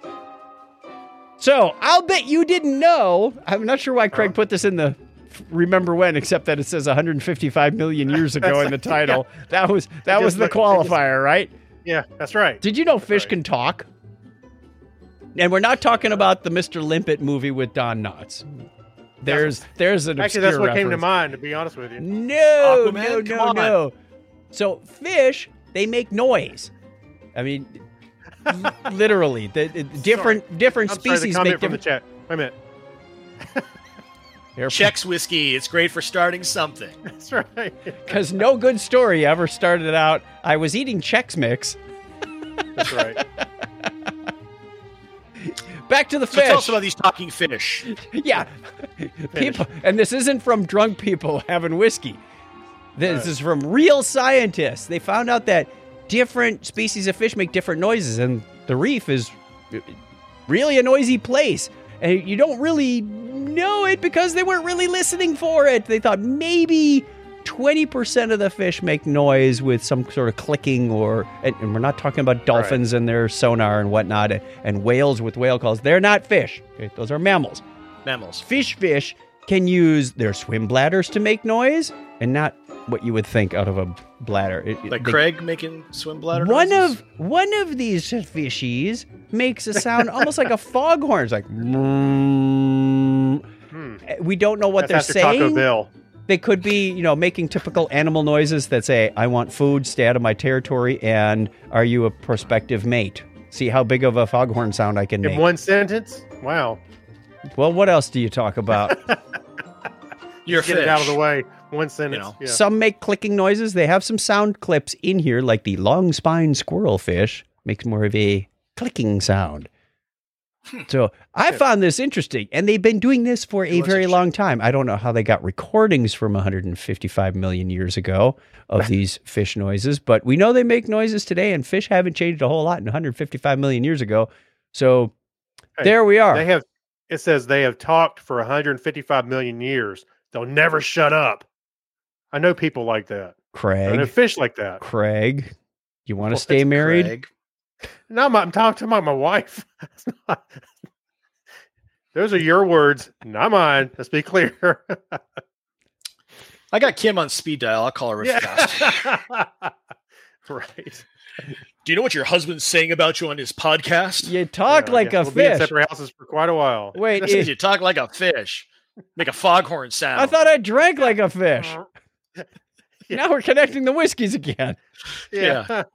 So, I'll bet you didn't know. I'm not sure why Craig put this in the Remember When, except that it says 155 million years ago in the title. Yeah. That was the qualifier, right?
Yeah, that's right.
Did you know fish can talk? And we're not talking about the Mr. Limpet movie with Don Knotts. There's an
actually that's what came to mind, to be honest with you.
No. So fish, they make noise. I mean, literally, the different
I'm
species
sorry, the comment
make
from the
different.
chat. Wait a minute.
Chex whiskey. It's great for starting something.
That's right.
Because no good story ever started out. I was eating Chex Mix.
That's right.
Back to the
So
fish.
tell us about these talking fish.
Yeah, people, and this isn't from drunk people having whiskey. This is from real scientists. They found out that different species of fish make different noises, and the reef is really a noisy place. And you don't really know it because they weren't really listening for it. They thought maybe 20% of the fish make noise with some sort of clicking, and we're not talking about dolphins and their sonar and whatnot, and whales with whale calls. They're not fish. Okay? Those are mammals.
Mammals.
Fish can use their swim bladders to make noise, and not what you would think out of a bladder.
Craig making swim bladder
One
noises?
of these fishies makes a sound almost like a foghorn. It's like, we don't know what
That's
they're
after
saying.
Taco Bell.
They could be, making typical animal noises that say, I want food, stay out of my territory, and are you a prospective mate? See how big of a foghorn sound I can make.
In one sentence? Wow.
Well, what else do you talk about?
You're
Get it out of the way. One sentence. Yeah.
Some make clicking noises. They have some sound clips in here, like the long-spined squirrelfish makes more of a clicking sound. So I found this interesting, and they've been doing this for a very long time. I don't know how they got recordings from 155 million years ago of these fish noises, but we know they make noises today, and fish haven't changed a whole lot in 155 million years ago. So there we are.
It says they have talked for 155 million years. They'll never shut up. I know people like that. I know fish like that.
Craig, you want to stay married?
Craig.
No, I'm talking about my wife. Those are your words, not mine. Let's be clear.
I got Kim on speed dial. I'll call her real fast.
Right.
Do you know what your husband's saying about you on his podcast?
You talk like a
we'll be in
fish.
separate houses for quite a while.
Wait,
You talk like a fish. Make a foghorn sound.
I thought I drank like a fish. Now we're connecting the whiskeys again.
Yeah.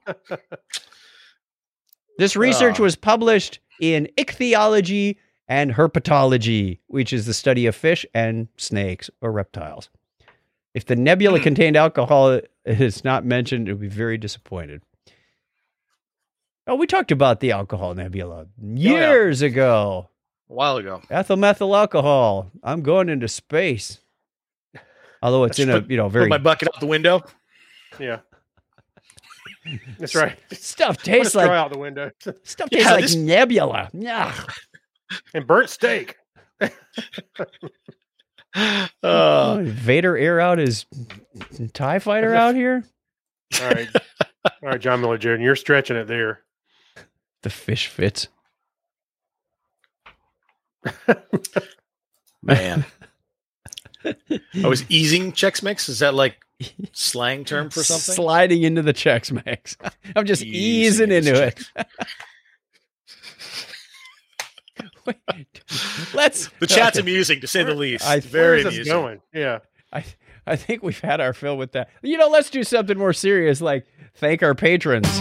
This research was published in Ichthyology and Herpetology, which is the study of fish and snakes or reptiles. If the nebula contained alcohol is not mentioned, it would be very disappointed. Oh, we talked about the alcohol nebula years ago.
A while ago.
Ethyl methyl alcohol. I'm going into space. Although it's in a very
Put my bucket out the window.
Yeah. That's right.
Stuff tastes
Throw
like
out the window.
stuff tastes like nebula. Yeah.
And burnt steak.
Vader air out his TIE fighter out here.
All right, John Miller Jordan, you're stretching it there.
The fish fits.
Man. I was easing Chex Mix. Is that like slang term for something?
Sliding into the Chex Mix. I'm just easing into it. Wait,
the chat's amusing to say the least.
Very amusing. Going? Yeah.
I think we've had our fill with that. Let's do something more serious, like thank our patrons.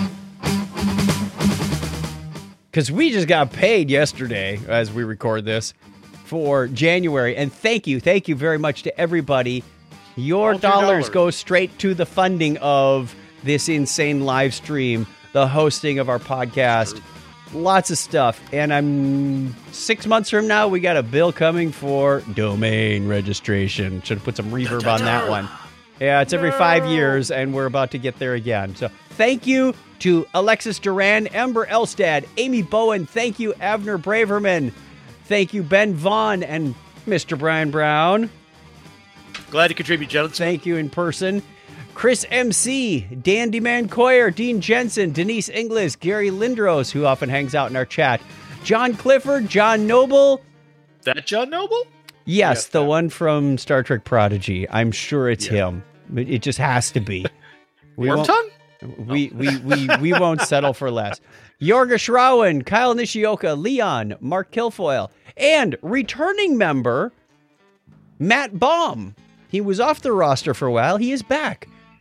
Because we just got paid yesterday as we record this for January. And thank you very much to everybody. Your dollars go straight to the funding of this insane live stream, the hosting of our podcast, lots of stuff. And I'm 6 months from now, we got a bill coming for domain registration. Should have put some reverb on that one. Yeah, it's every 5 years, and we're about to get there again. So thank you to Alexis Duran, Ember Elstad, Amy Bowen. Thank you, Avner Braverman. Thank you, Ben Vaughn and Mr. Brian Brown.
Glad to contribute, gentlemen.
Thank you in person. Chris MC, Dan DeMan Coyer, Dean Jensen, Denise Inglis, Gary Lindros, who often hangs out in our chat, John Clifford, John Noble.
That John Noble?
Yes, the one from Star Trek Prodigy. I'm sure it's him. It just has to be.
Wormtongue?
We won't settle for less. Yorga Shrawan, Kyle Nishioka, Leon, Mark Kilfoyle, and returning member Matt Baum. He was off the roster for a while. He is back.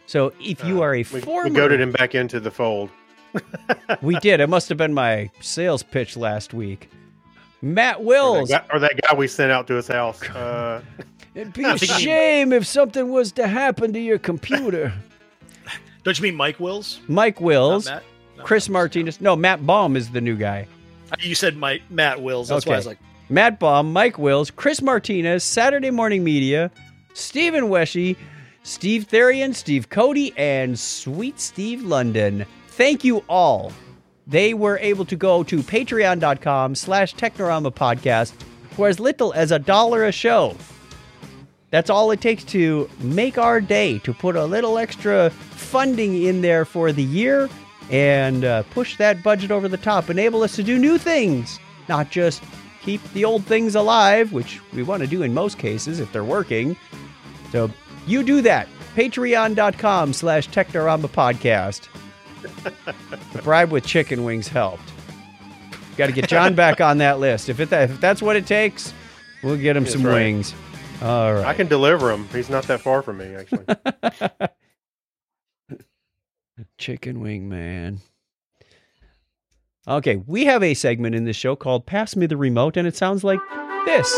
So if you are a
We
former...
goaded him back into the fold.
We did. It must have been my sales pitch last week. Matt Wills.
Or that guy we sent out to his house.
It'd be a shame if something was to happen to your computer.
Don't you mean Mike Wills?
Mike Wills.
Not Matt? No,
Chris Martinez. No, Matt Baum is the new guy.
You said Matt Wills. That's why I was like...
Matt Baum, Mike Wills, Chris Martinez, Saturday Morning Media, Stephen Weshy, Steve Therian, Steve Cody, and Sweet Steve London. Thank you all. They were able to go to patreon.com/Technorama Podcast for as little as $1 a show. That's all it takes to make our day, to put a little extra funding in there for the year and push that budget over the top, enable us to do new things, not just keep the old things alive, which we want to do in most cases if they're working. So you do that. Patreon.com/Technorama Podcast. The bribe with chicken wings helped. Got to get John back on that list. If that's what it takes, we'll get him some wings. All right.
I can deliver him. He's not that far from me, actually.
Chicken wing man. Okay, we have a segment in this show called Pass Me the Remote, and it sounds like this.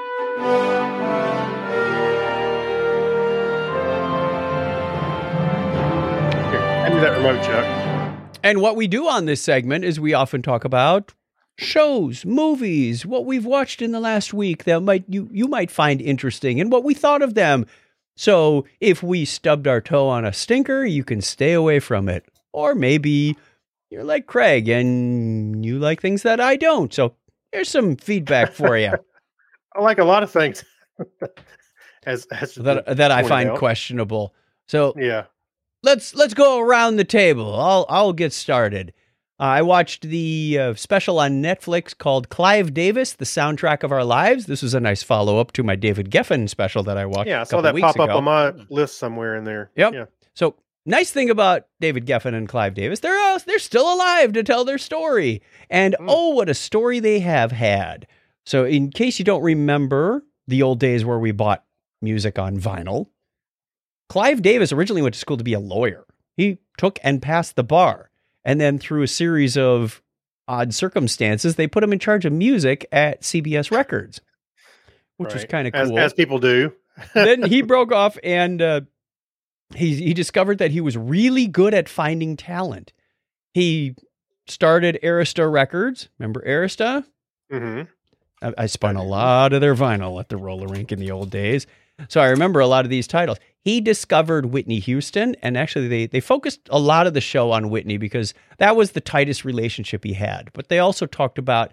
Hand me that remote, Chuck.
And what we do on this segment is we often talk about shows, movies, what we've watched in the last week that you might find interesting and what we thought of them. So if we stubbed our toe on a stinker, you can stay away from it. Or maybe you're like Craig and you like things that I don't. So here's some feedback for you.
I like a lot of things as
that I find questionable. So
yeah.
Let's go around the table. I'll get started. I watched the special on Netflix called Clive Davis, The Soundtrack of Our Lives. This was a nice follow-up to my David Geffen special that I watched.
Yeah, I saw that pop up on my list somewhere in there.
Yep.
Yeah.
So nice thing about David Geffen and Clive Davis, they're still alive to tell their story. And oh, what a story they have had. So in case you don't remember the old days where we bought music on vinyl, Clive Davis originally went to school to be a lawyer. He took and passed the bar. And then through a series of odd circumstances, they put him in charge of music at CBS Records, which was kind of cool.
As people do.
Then he broke off and he discovered that he was really good at finding talent. He started Arista Records. Remember Arista?
Mm-hmm.
I spun a lot of their vinyl at the roller rink in the old days. So I remember a lot of these titles. He discovered Whitney Houston, and actually they focused a lot of the show on Whitney because that was the tightest relationship he had. But they also talked about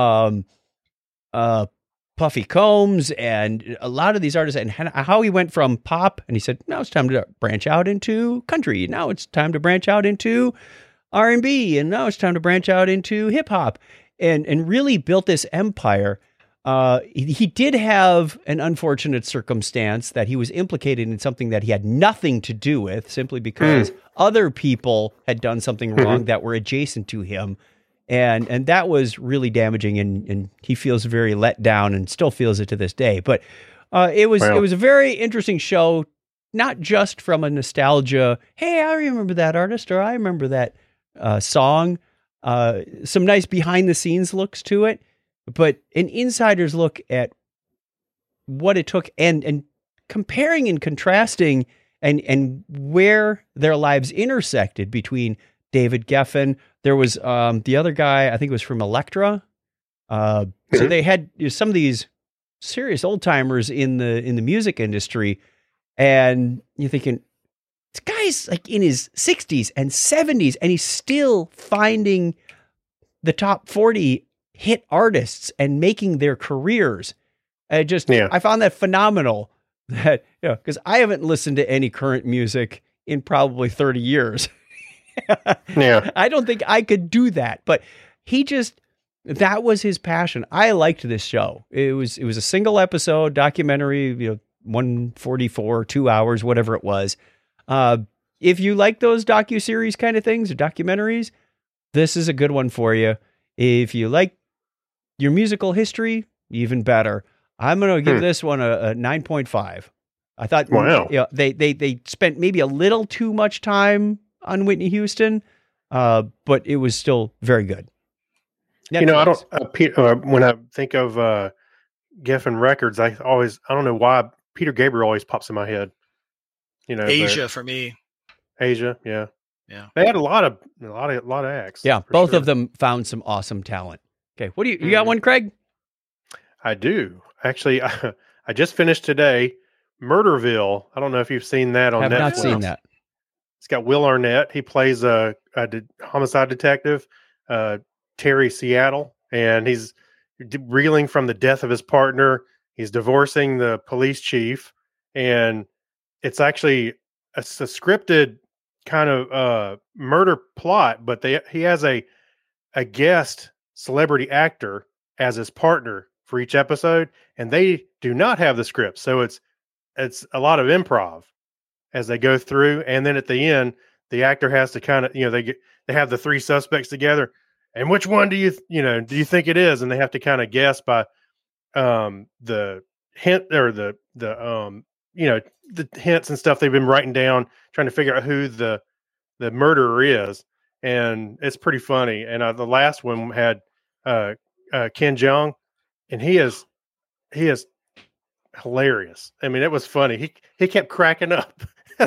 Puffy Combs and a lot of these artists and how he went from pop, and he said, now it's time to branch out into country. Now it's time to branch out into R&B, and now it's time to branch out into hip hop, and really built this empire. He did have an unfortunate circumstance that he was implicated in something that he had nothing to do with simply because other people had done something wrong that were adjacent to him. And that was really damaging. And he feels very let down and still feels it to this day. But it was a very interesting show, not just from a nostalgia. Hey, I remember that artist, or I remember that song. Some nice behind the scenes looks to it. But an insider's look at what it took and comparing and contrasting and where their lives intersected between David Geffen. There was the other guy, I think it was from Elektra. So they had some of these serious old timers in the music industry. And you're thinking, this guy's like in his 60s and 70s, and he's still finding the top 40 hit artists and making their careers. I found that phenomenal that, because I haven't listened to any current music in probably 30 years.
Yeah.
I don't think I could do that, but that was his passion. I liked this show. It was a single episode documentary, 144, 2 hours, whatever it was. If you like those docuseries kind of things or documentaries, this is a good one for you. If you like your musical history, even better. I'm going to give this one a 9.5. I thought,
Wow.
they spent maybe a little too much time on Whitney Houston, but it was still very good.
You know, I
Netflix.
don't. When I think of Geffen Records, I don't know why Peter Gabriel always pops in my head. You know,
Asia for me.
Asia, yeah.
Yeah.
They had a lot of acts.
Yeah,
for
both
sure.
of them found some awesome talent. Okay, what do you got one, Craig?
I do. Actually, I just finished today Murderville. I don't know if you've seen that on
Have
Netflix.
not seen that.
It's got Will Arnett. He plays a homicide detective, Terry Seattle, and he's reeling from the death of his partner. He's divorcing the police chief, and it's actually a scripted kind of murder plot, but he has a guest celebrity actor as his partner for each episode, and they do not have the script, so it's a lot of improv as they go through, and then at the end, the actor has to kind of, they have the three suspects together, and which one do you think it is, and they have to kind of guess by the hint or the hints and stuff they've been writing down, trying to figure out who the murderer is, and it's pretty funny. And the last one had Ken Jeong, and he is hilarious. I mean, it was funny. He kept cracking up.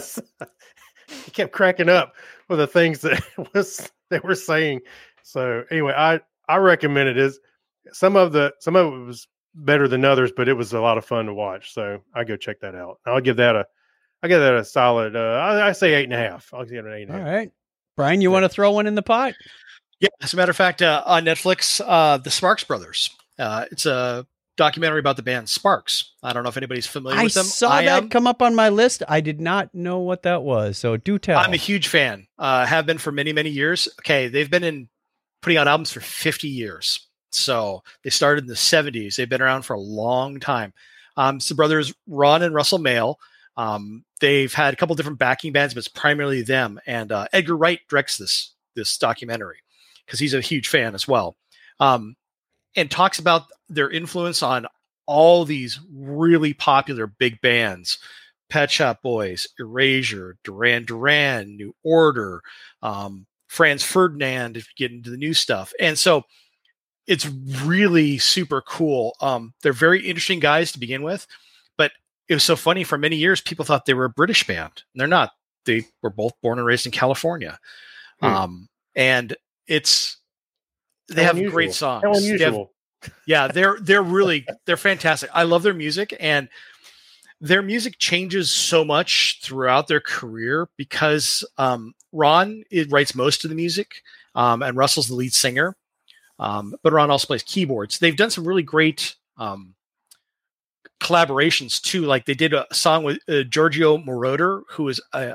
He kept cracking up with the things that they were saying. So anyway, I recommend it. Is some of it was better than others, but it was a lot of fun to watch. So I go check that out. I'll give that a solid. I say 8.5. I'll give it an 8.5.
All right, Brian, you want to throw one in the pot?
Yeah, as a matter of fact, on Netflix, the Sparks Brothers. It's a documentary about the band Sparks. I don't know if anybody's familiar with them.
I saw that come up on my list. I did not know what that was, so do tell.
I'm a huge fan. Have been for many, many years. Okay, they've been putting out albums for 50 years. So they started in the 70s. They've been around for a long time. It's the brothers Ron and Russell Mael. They've had a couple different backing bands, but it's primarily them. And Edgar Wright directs this documentary because he's a huge fan as well. And talks about their influence on all these really popular big bands: Pet Shop Boys, Erasure, Duran Duran, New Order, Franz Ferdinand, if you get into the new stuff. And so it's really super cool. They're very interesting guys to begin with, but it was so funny. For many years, people thought they were a British band. They're not. They were both born and raised in California. And they have great songs.
How unusual.
They're fantastic. I love their music, and their music changes so much throughout their career because Ron writes most of the music, and Russell's the lead singer. But Ron also plays keyboards. They've done some really great collaborations too. Like they did a song with Giorgio Moroder, who is a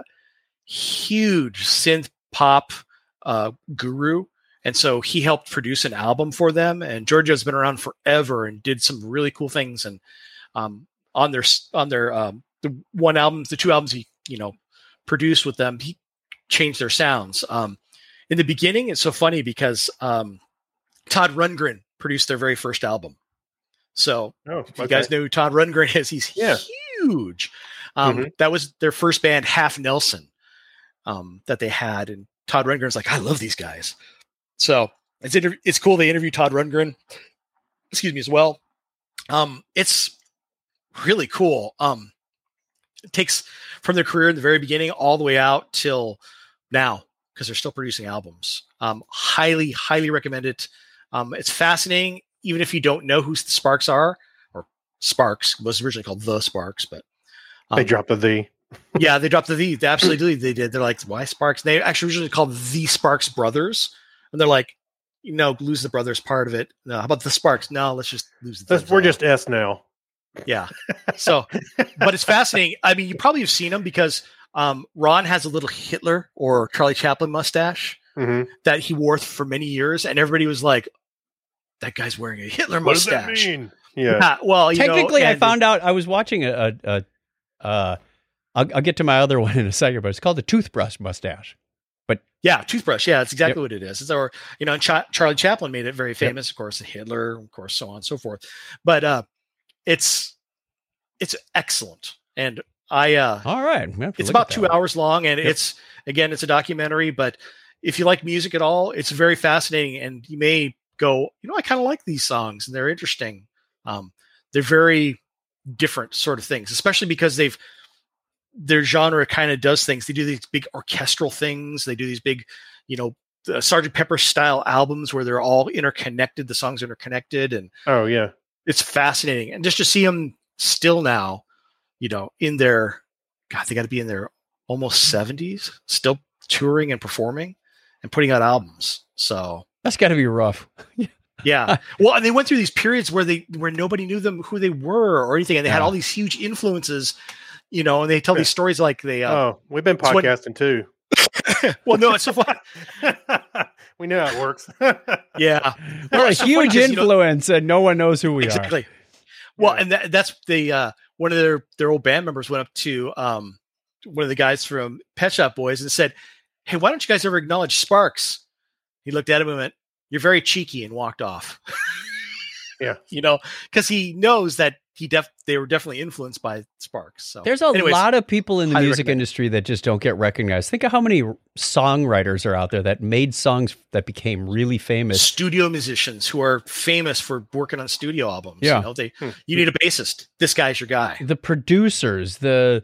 huge synth pop guru. And so he helped produce an album for them. And Giorgio's been around forever and did some really cool things. And on their the one album, the two albums he produced with them, he changed their sounds. In the beginning, it's so funny because Todd Rundgren produced their very first album. So if you guys know who Todd Rundgren is, he's huge. That was their first band, Half Nelson, that they had. And Todd Rundgren's like, I love these guys. So it's cool. They interviewed Todd Rundgren, as well. It's really cool. It takes from their career in the very beginning all the way out till now, because they're still producing albums. Highly, highly recommend it. It's fascinating, even if you don't know who the Sparks are, or Sparks was originally called the Sparks, but
they dropped the "the."
Yeah, they dropped the "the." They absolutely they did. They're like, why Sparks? And they actually originally called the Sparks Brothers, and they're like, lose the brothers part of it. No, how about the Sparks? No, let's just lose the.
We're just S now.
Yeah. So, but it's fascinating. I mean, you probably have seen them because Ron has a little Hitler or Charlie Chaplin mustache that he wore for many years, and everybody was like, "That guy's wearing a Hitler mustache."
What does that mean? Yeah.
Well,
technically, I found out I was watching I'll get to my other one in a second, but it's called the toothbrush mustache. But
yeah, toothbrush. Yeah, that's exactly what it is. It's our, Charlie Chaplin made it very famous, of course, Hitler, of course, so on and so forth. But it's excellent. And
All right.
It's about 2 hours long, and it's a documentary, but if you like music at all, it's very fascinating, and you may go, I kind of like these songs, and they're interesting. They're very different sort of things, especially because their genre kind of does things. They do these big orchestral things. They do these big, Sgt. Pepper style albums where they're all interconnected. The songs are interconnected, and
oh yeah,
it's fascinating. And just to see them still now, in their, God, they got to be in their almost 70s, still touring and performing and putting out albums. So
that's got to be rough.
Yeah. Well, and they went through these periods where nobody knew them, who they were or anything. And they had all these huge influences, and they tell these stories like they,
we've been podcasting too.
Well, no, it's so fun.
We know how it works.
Yeah.
We're a huge influence and no one knows who we are.
Exactly. Well, and that's one of their old band members went up to, one of the guys from Pet Shop Boys and said, "Hey, why don't you guys ever acknowledge Sparks?" He looked at him and went, "You're very cheeky," and walked off.
Yeah.
Because he knows that they were definitely influenced by Sparks. So
there's a lot of people in the music industry that just don't get recognized. Think of how many songwriters are out there that made songs that became really famous.
Studio musicians who are famous for working on studio albums.
Yeah.
You need a bassist. This guy's your guy.
The producers, the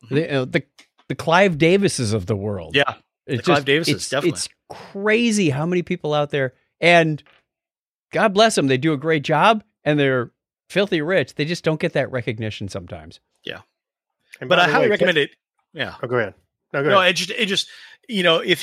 Clive Davises of the world.
Yeah. Clive Davises, definitely.
It's crazy how many people out there, and God bless them. They do a great job and they're filthy rich. They just don't get that recognition sometimes.
Yeah. But I highly recommend it. Yeah.
Oh, go ahead. No, go ahead.
It just, if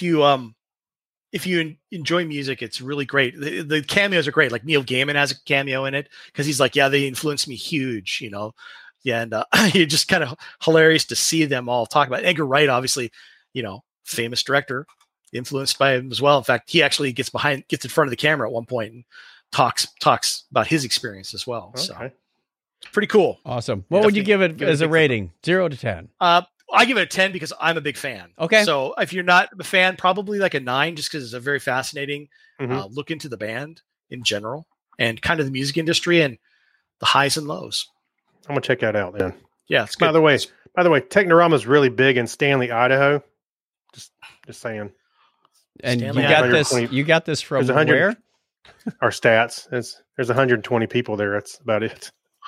you enjoy music, it's really great. The cameos are great. Like Neil Gaiman has a cameo in it because he's like, they influenced me huge, Yeah. And it's just kind of hilarious to see them all talk about it. Edgar Wright, obviously, famous director, influenced by him as well. In fact, he actually gets in front of the camera at one point and talks about his experience as well. Okay. So it's pretty cool.
Awesome. What would you give it as a rating? 0 to 10?
I give it a 10 because I'm a big fan.
Okay.
So if you're not a fan, probably like a 9, just because it's a very fascinating look into the band in general and kind of the music industry and the highs and lows.
I'm gonna check that out then.
Yeah. It's good.
By the way, Technorama is really big in Stanley, Idaho. Just saying.
And
Stanley,
you got this from where?
Our stats. There's 120 people there. That's about it.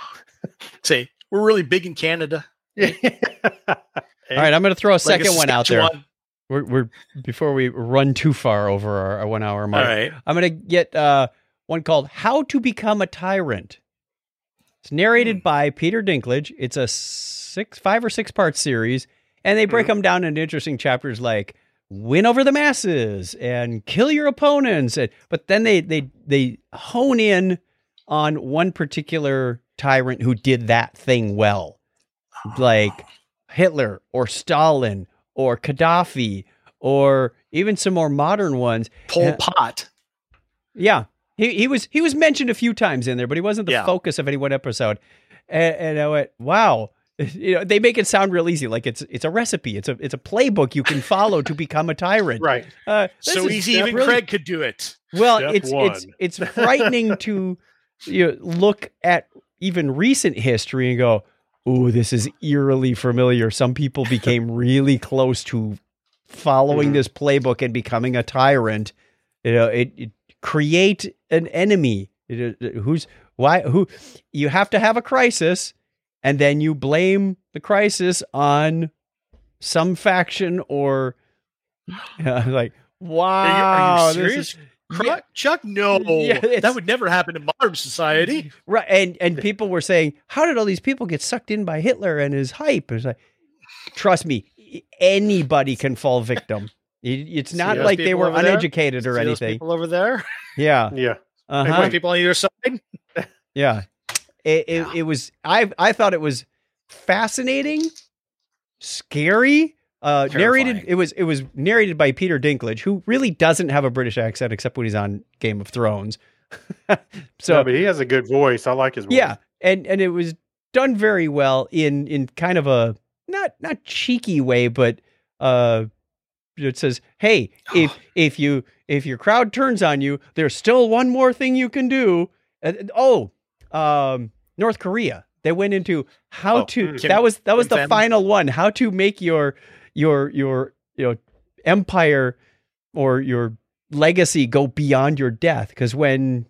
Say, we're really big in Canada.
Yeah.
All right, I'm going to throw a second one out there. We're before we run too far over our 1 hour mark.
All right.
I'm going to get one called "How to Become a Tyrant." It's narrated by Peter Dinklage. It's a 5 or 6 part series, and they break them down into interesting chapters like win over the masses and kill your opponents. But then they hone in on one particular tyrant who did that thing well, like Hitler or Stalin or Gaddafi or even some more modern ones.
Pol Pot.
Yeah. He was mentioned a few times in there, but he wasn't the focus of any one episode. And I went, wow. They make it sound real easy, like it's a recipe, it's a playbook you can follow to become a tyrant.
Right.
So easy, even Craig could do it.
Well, it's frightening to look at even recent history and go, "Ooh, this is eerily familiar." Some people became really close to following this playbook and becoming a tyrant. It create an enemy. Who you have to have a crisis. And then you blame the crisis on some faction or like, wow.
Are you serious? Chuck, no. That would never happen in modern society.
Right. And people were saying, how did all these people get sucked in by Hitler and his hype? It's like, trust me, anybody can fall victim. It's not like they were uneducated or anything.
People over there?
Yeah.
Yeah.
Uh-huh. People on either side?
Yeah. It was, I thought it was fascinating, scary, narrated. It was narrated by Peter Dinklage, who really doesn't have a British accent except when he's on Game of Thrones. But
he has a good voice. I like his voice.
Yeah. And it was done very well in kind of a not cheeky way, but it says, hey, if your crowd turns on you, there's still one more thing you can do. North Korea. They went into how to.
Kim-
that was
Kim
the
Fam.
final one. How to make your empire or your legacy go beyond your death. Because when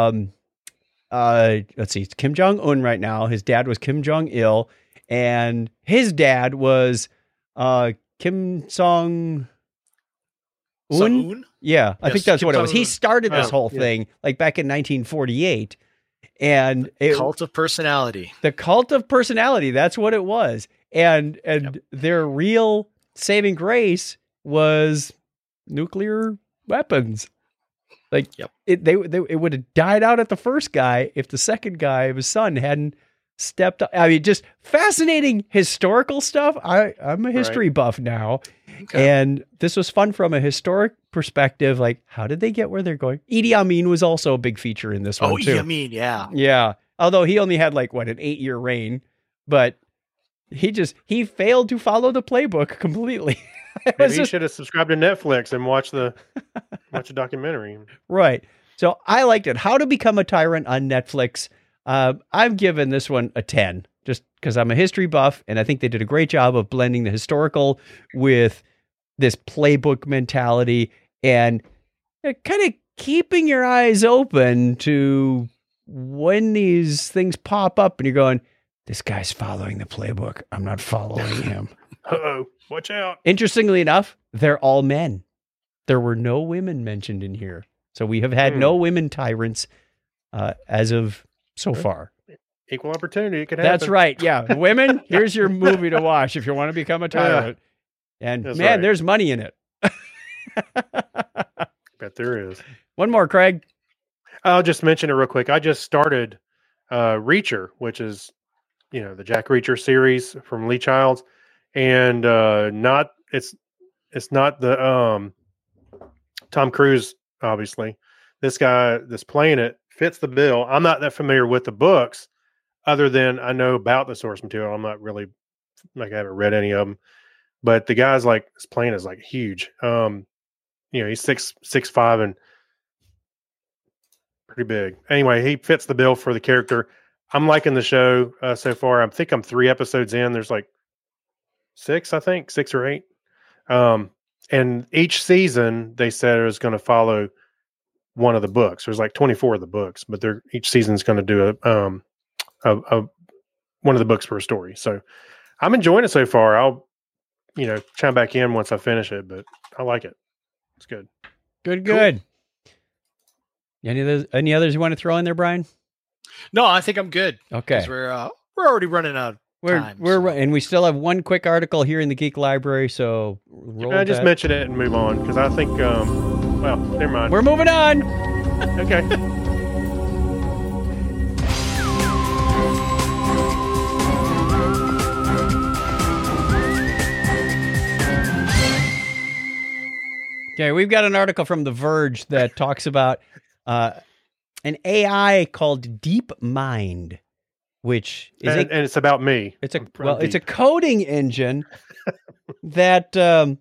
let's see, Kim Jong Un right now. His dad was Kim Jong Il, and his dad was Kim Song Un.
Sung-un?
Yeah, I
Yes,
think that's
Kim
what it was. He
Jong-un.
started this
Oh,
whole
yeah.
thing like back in 1948, and
Cult of personality.
the cult of personality. That's what it was, and their real saving grace was nuclear weapons. Like it would have died out at the first guy if the second guy, his son, hadn't stepped up. I mean, just fascinating historical stuff. I'm a history buff now.
Okay.
And this was fun from a historic perspective. Like, how did they get where they're going? Idi Amin was also a big feature in this one, too.
I mean, yeah.
Yeah. Although he only had like, an 8-year reign, but he failed to follow the playbook completely.
Maybe you should have subscribed to Netflix and watch a documentary.
Right. So I liked it. How to Become a Tyrant on Netflix. I've given this one a 10 just because I'm a history buff, and I think they did a great job of blending the historical with this playbook mentality and kind of keeping your eyes open to when these things pop up and you're going, this guy's following the playbook. I'm not following him.
Uh-oh, watch out.
Interestingly enough, they're all men. There were no women mentioned in here. So we have had no women tyrants as of so far.
Equal opportunity. It could happen.
That's right. Yeah. Women, here's your movie to watch if you want to become a tyrant. And
That's
man,
right.
there's money in it.
Bet there is.
One more, Craig.
I'll just mention it real quick. I just started Reacher, which is, the Jack Reacher series from Lee Childs, and it's not the Tom Cruise, obviously. This guy that's playing it fits the bill. I'm not that familiar with the books, other than I know about the source material. I'm not really I haven't read any of them, but the guy's his playing is huge. He's 6'5" and pretty big. Anyway, he fits the bill for the character. I'm liking the show so far. I think I'm 3 episodes in. There's 6, I think 6 or 8. And each season they said it was going to follow one of the books. There's 24 of the books, but each season's going to do a one of the books for a story. So I'm enjoying it so far. I'll chime back in once I finish it, but I like it. It's good.
Good. Any others you want to throw in there, Brian?
No, I think I'm good.
Okay.
'Cause we're already running out of time.
And we still have one quick article here in the Geek Library. So
I just mention it and move on because I think, well, never mind.
we're moving on.
Okay.
Okay, we've got an article from The Verge that talks about an AI called DeepMind, which is
and it's about me.
it's a
I'm pretty
it's a
deep.
coding engine that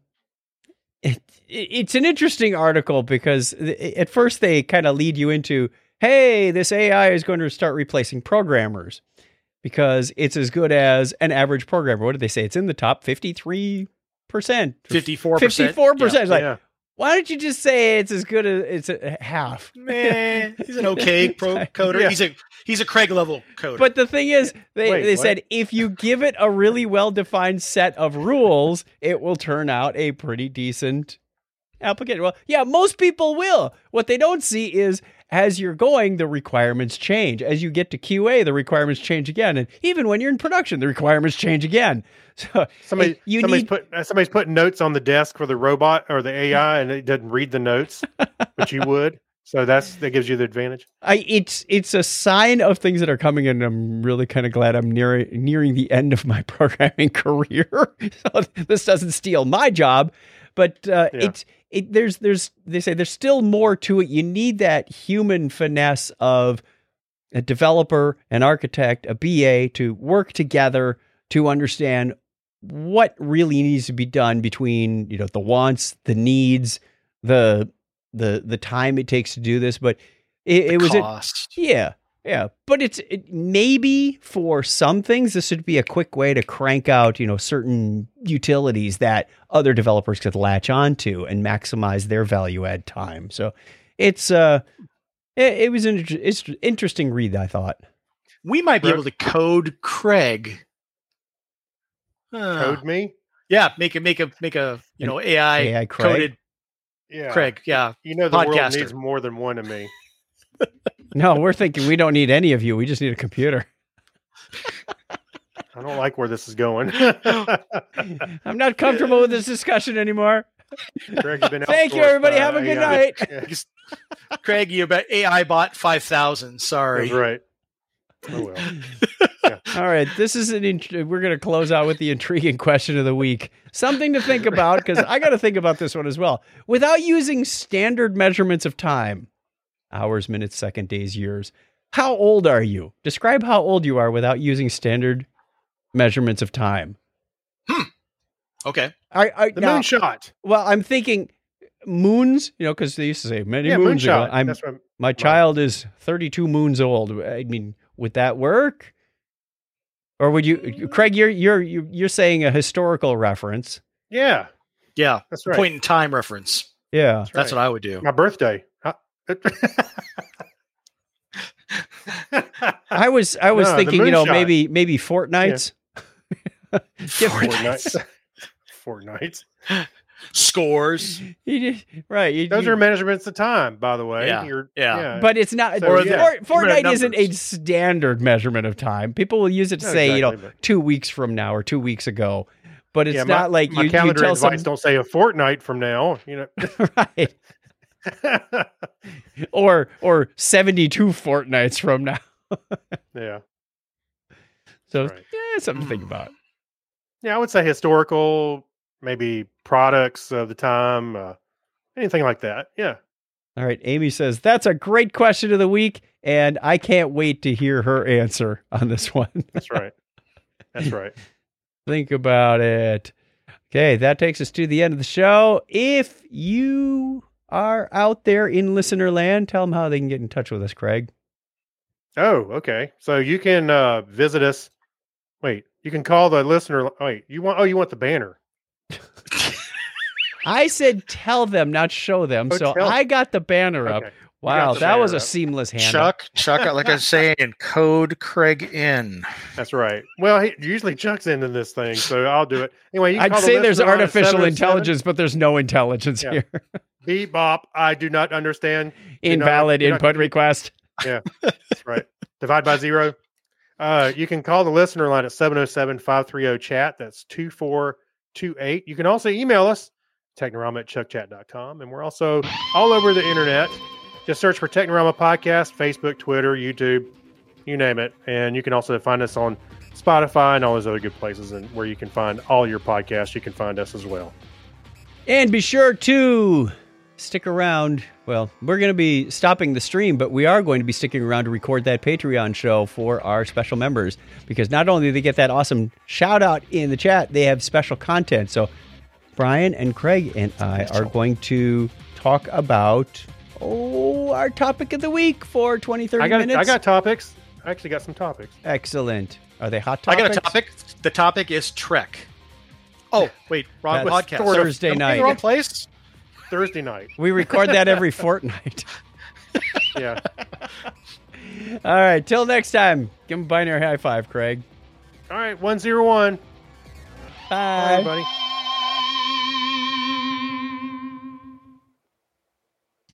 it's an interesting article because at first they kind of lead you into, hey, this AI is going to start replacing programmers because it's as good as an average programmer. What did they say? It's in the top 53%.
54%.
54%. It's like,
Yeah.
why don't you just say it's as good as it's a half?
Man, he's an okay coder.
Yeah.
He's a Craig level coder.
But the thing is, they
Wait, what?
said if you give it a really well-defined set of rules, it will turn out a pretty decent application. Well, yeah, most people will. What they don't see is as you're going, the requirements change. As you get to QA, the requirements change again. And even when you're in production, the requirements change again. So
Somebody's putting notes on the desk for the robot or the AI, and it doesn't read the notes, but you would. So that gives you the advantage.
It's a sign of things that are coming, and I'm really kind of glad I'm nearing the end of my programming career. So this doesn't steal my job, but there's they say there's still more to it. You need that human finesse of a developer, an architect, a BA to work together to understand what really needs to be done between the wants, the needs, the time it takes to do this. But it was
cost.
Yeah, but maybe for some things, this would be a quick way to crank out, certain utilities that other developers could latch onto and maximize their value add time. So it was an interesting read, I thought.
We might be able to code Craig.
Code me?
Yeah, make a AI
Craig?
coded Craig. Yeah,
the world needs more than one of me.
No, we're thinking we don't need any of you. We just need a computer.
I don't like where this is going.
I'm not comfortable with this discussion anymore.
Craig, you've been
Thank you, everybody. Have a good night.
Yeah.
Craig, you bet AI bot 5,000. Sorry.
That's right. Oh, well. Yeah.
All right. This is we're going to close out with the intriguing question of the week. Something to think about, because I got to think about this one as well. Without using standard measurements of time, hours, minutes, seconds, days, years, how old are you? Describe how old you are without using standard measurements of time.
Okay.
The moonshot.
Well, I'm thinking moons, because they used to say many moons ago. My child is 32 moons old. I mean, would that work? Or would you, Craig? You're saying a historical reference.
Yeah,
that's right. Point in time reference.
Yeah,
that's what I would do.
My birthday.
I was thinking, maybe fortnights.
Yeah. Fortnights.
Scores.
Right.
Those are measurements of time, by the way.
Yeah.
But it's not.
So,
Fortnite isn't a standard measurement of time. People will use it to say, 2 weeks from now or 2 weeks ago. But it's not like
my calendar invites don't say a fortnight from now.
Right. or 72 fortnights from now.
Yeah.
So something to think about.
Yeah, I would say historical, maybe products of the time, anything like that. Yeah.
All right. Amy says, that's a great question of the week, and I can't wait to hear her answer on this one.
That's right.
Think about it. Okay, that takes us to the end of the show. If you are out there in listener land, tell them how they can get in touch with us, Craig.
Oh, okay. So you can visit us. Wait, you can call the listener. Wait, you want the banner?
I said tell them, not show them. I got the banner up. Wow, that was a seamless handoff.
Chuck, like I was saying, code Craig in.
That's right. Well, usually Chuck's into this thing, so I'll do it. Anyway,
I'd say there's artificial intelligence, but but there's no intelligence here.
Beep bop. I do not understand.
Invalid input request.
Yeah, that's right. Divide by 0. You can call the listener line at 707-530-CHAT. That's 2428. You can also email us, technorama@chuckchat.com. And we're also all over the internet. Just search for Technorama Podcast, Facebook, Twitter, YouTube, you name it. And you can also find us on Spotify and all those other good places, and where you can find all your podcasts, you can find us as well.
And be sure to stick around. Well, we're going to be stopping the stream, but we are going to be sticking around to record that Patreon show for our special members, because not only do they get that awesome shout out in the chat, they have special content. So Brian and Craig and I are going to talk about our topic of the week for 20-30 minutes.
I got topics. I actually got some topics.
Excellent. Are they hot topics?
I got a topic. The topic is Trek. Oh, wait, wrong podcast.
Thursday night.
Wrong place.
Thursday night.
We record that every fortnight.
Yeah.
All right. Till next time. Give them a binary high five, Craig.
All right. 101.
Bye.
Bye, everybody.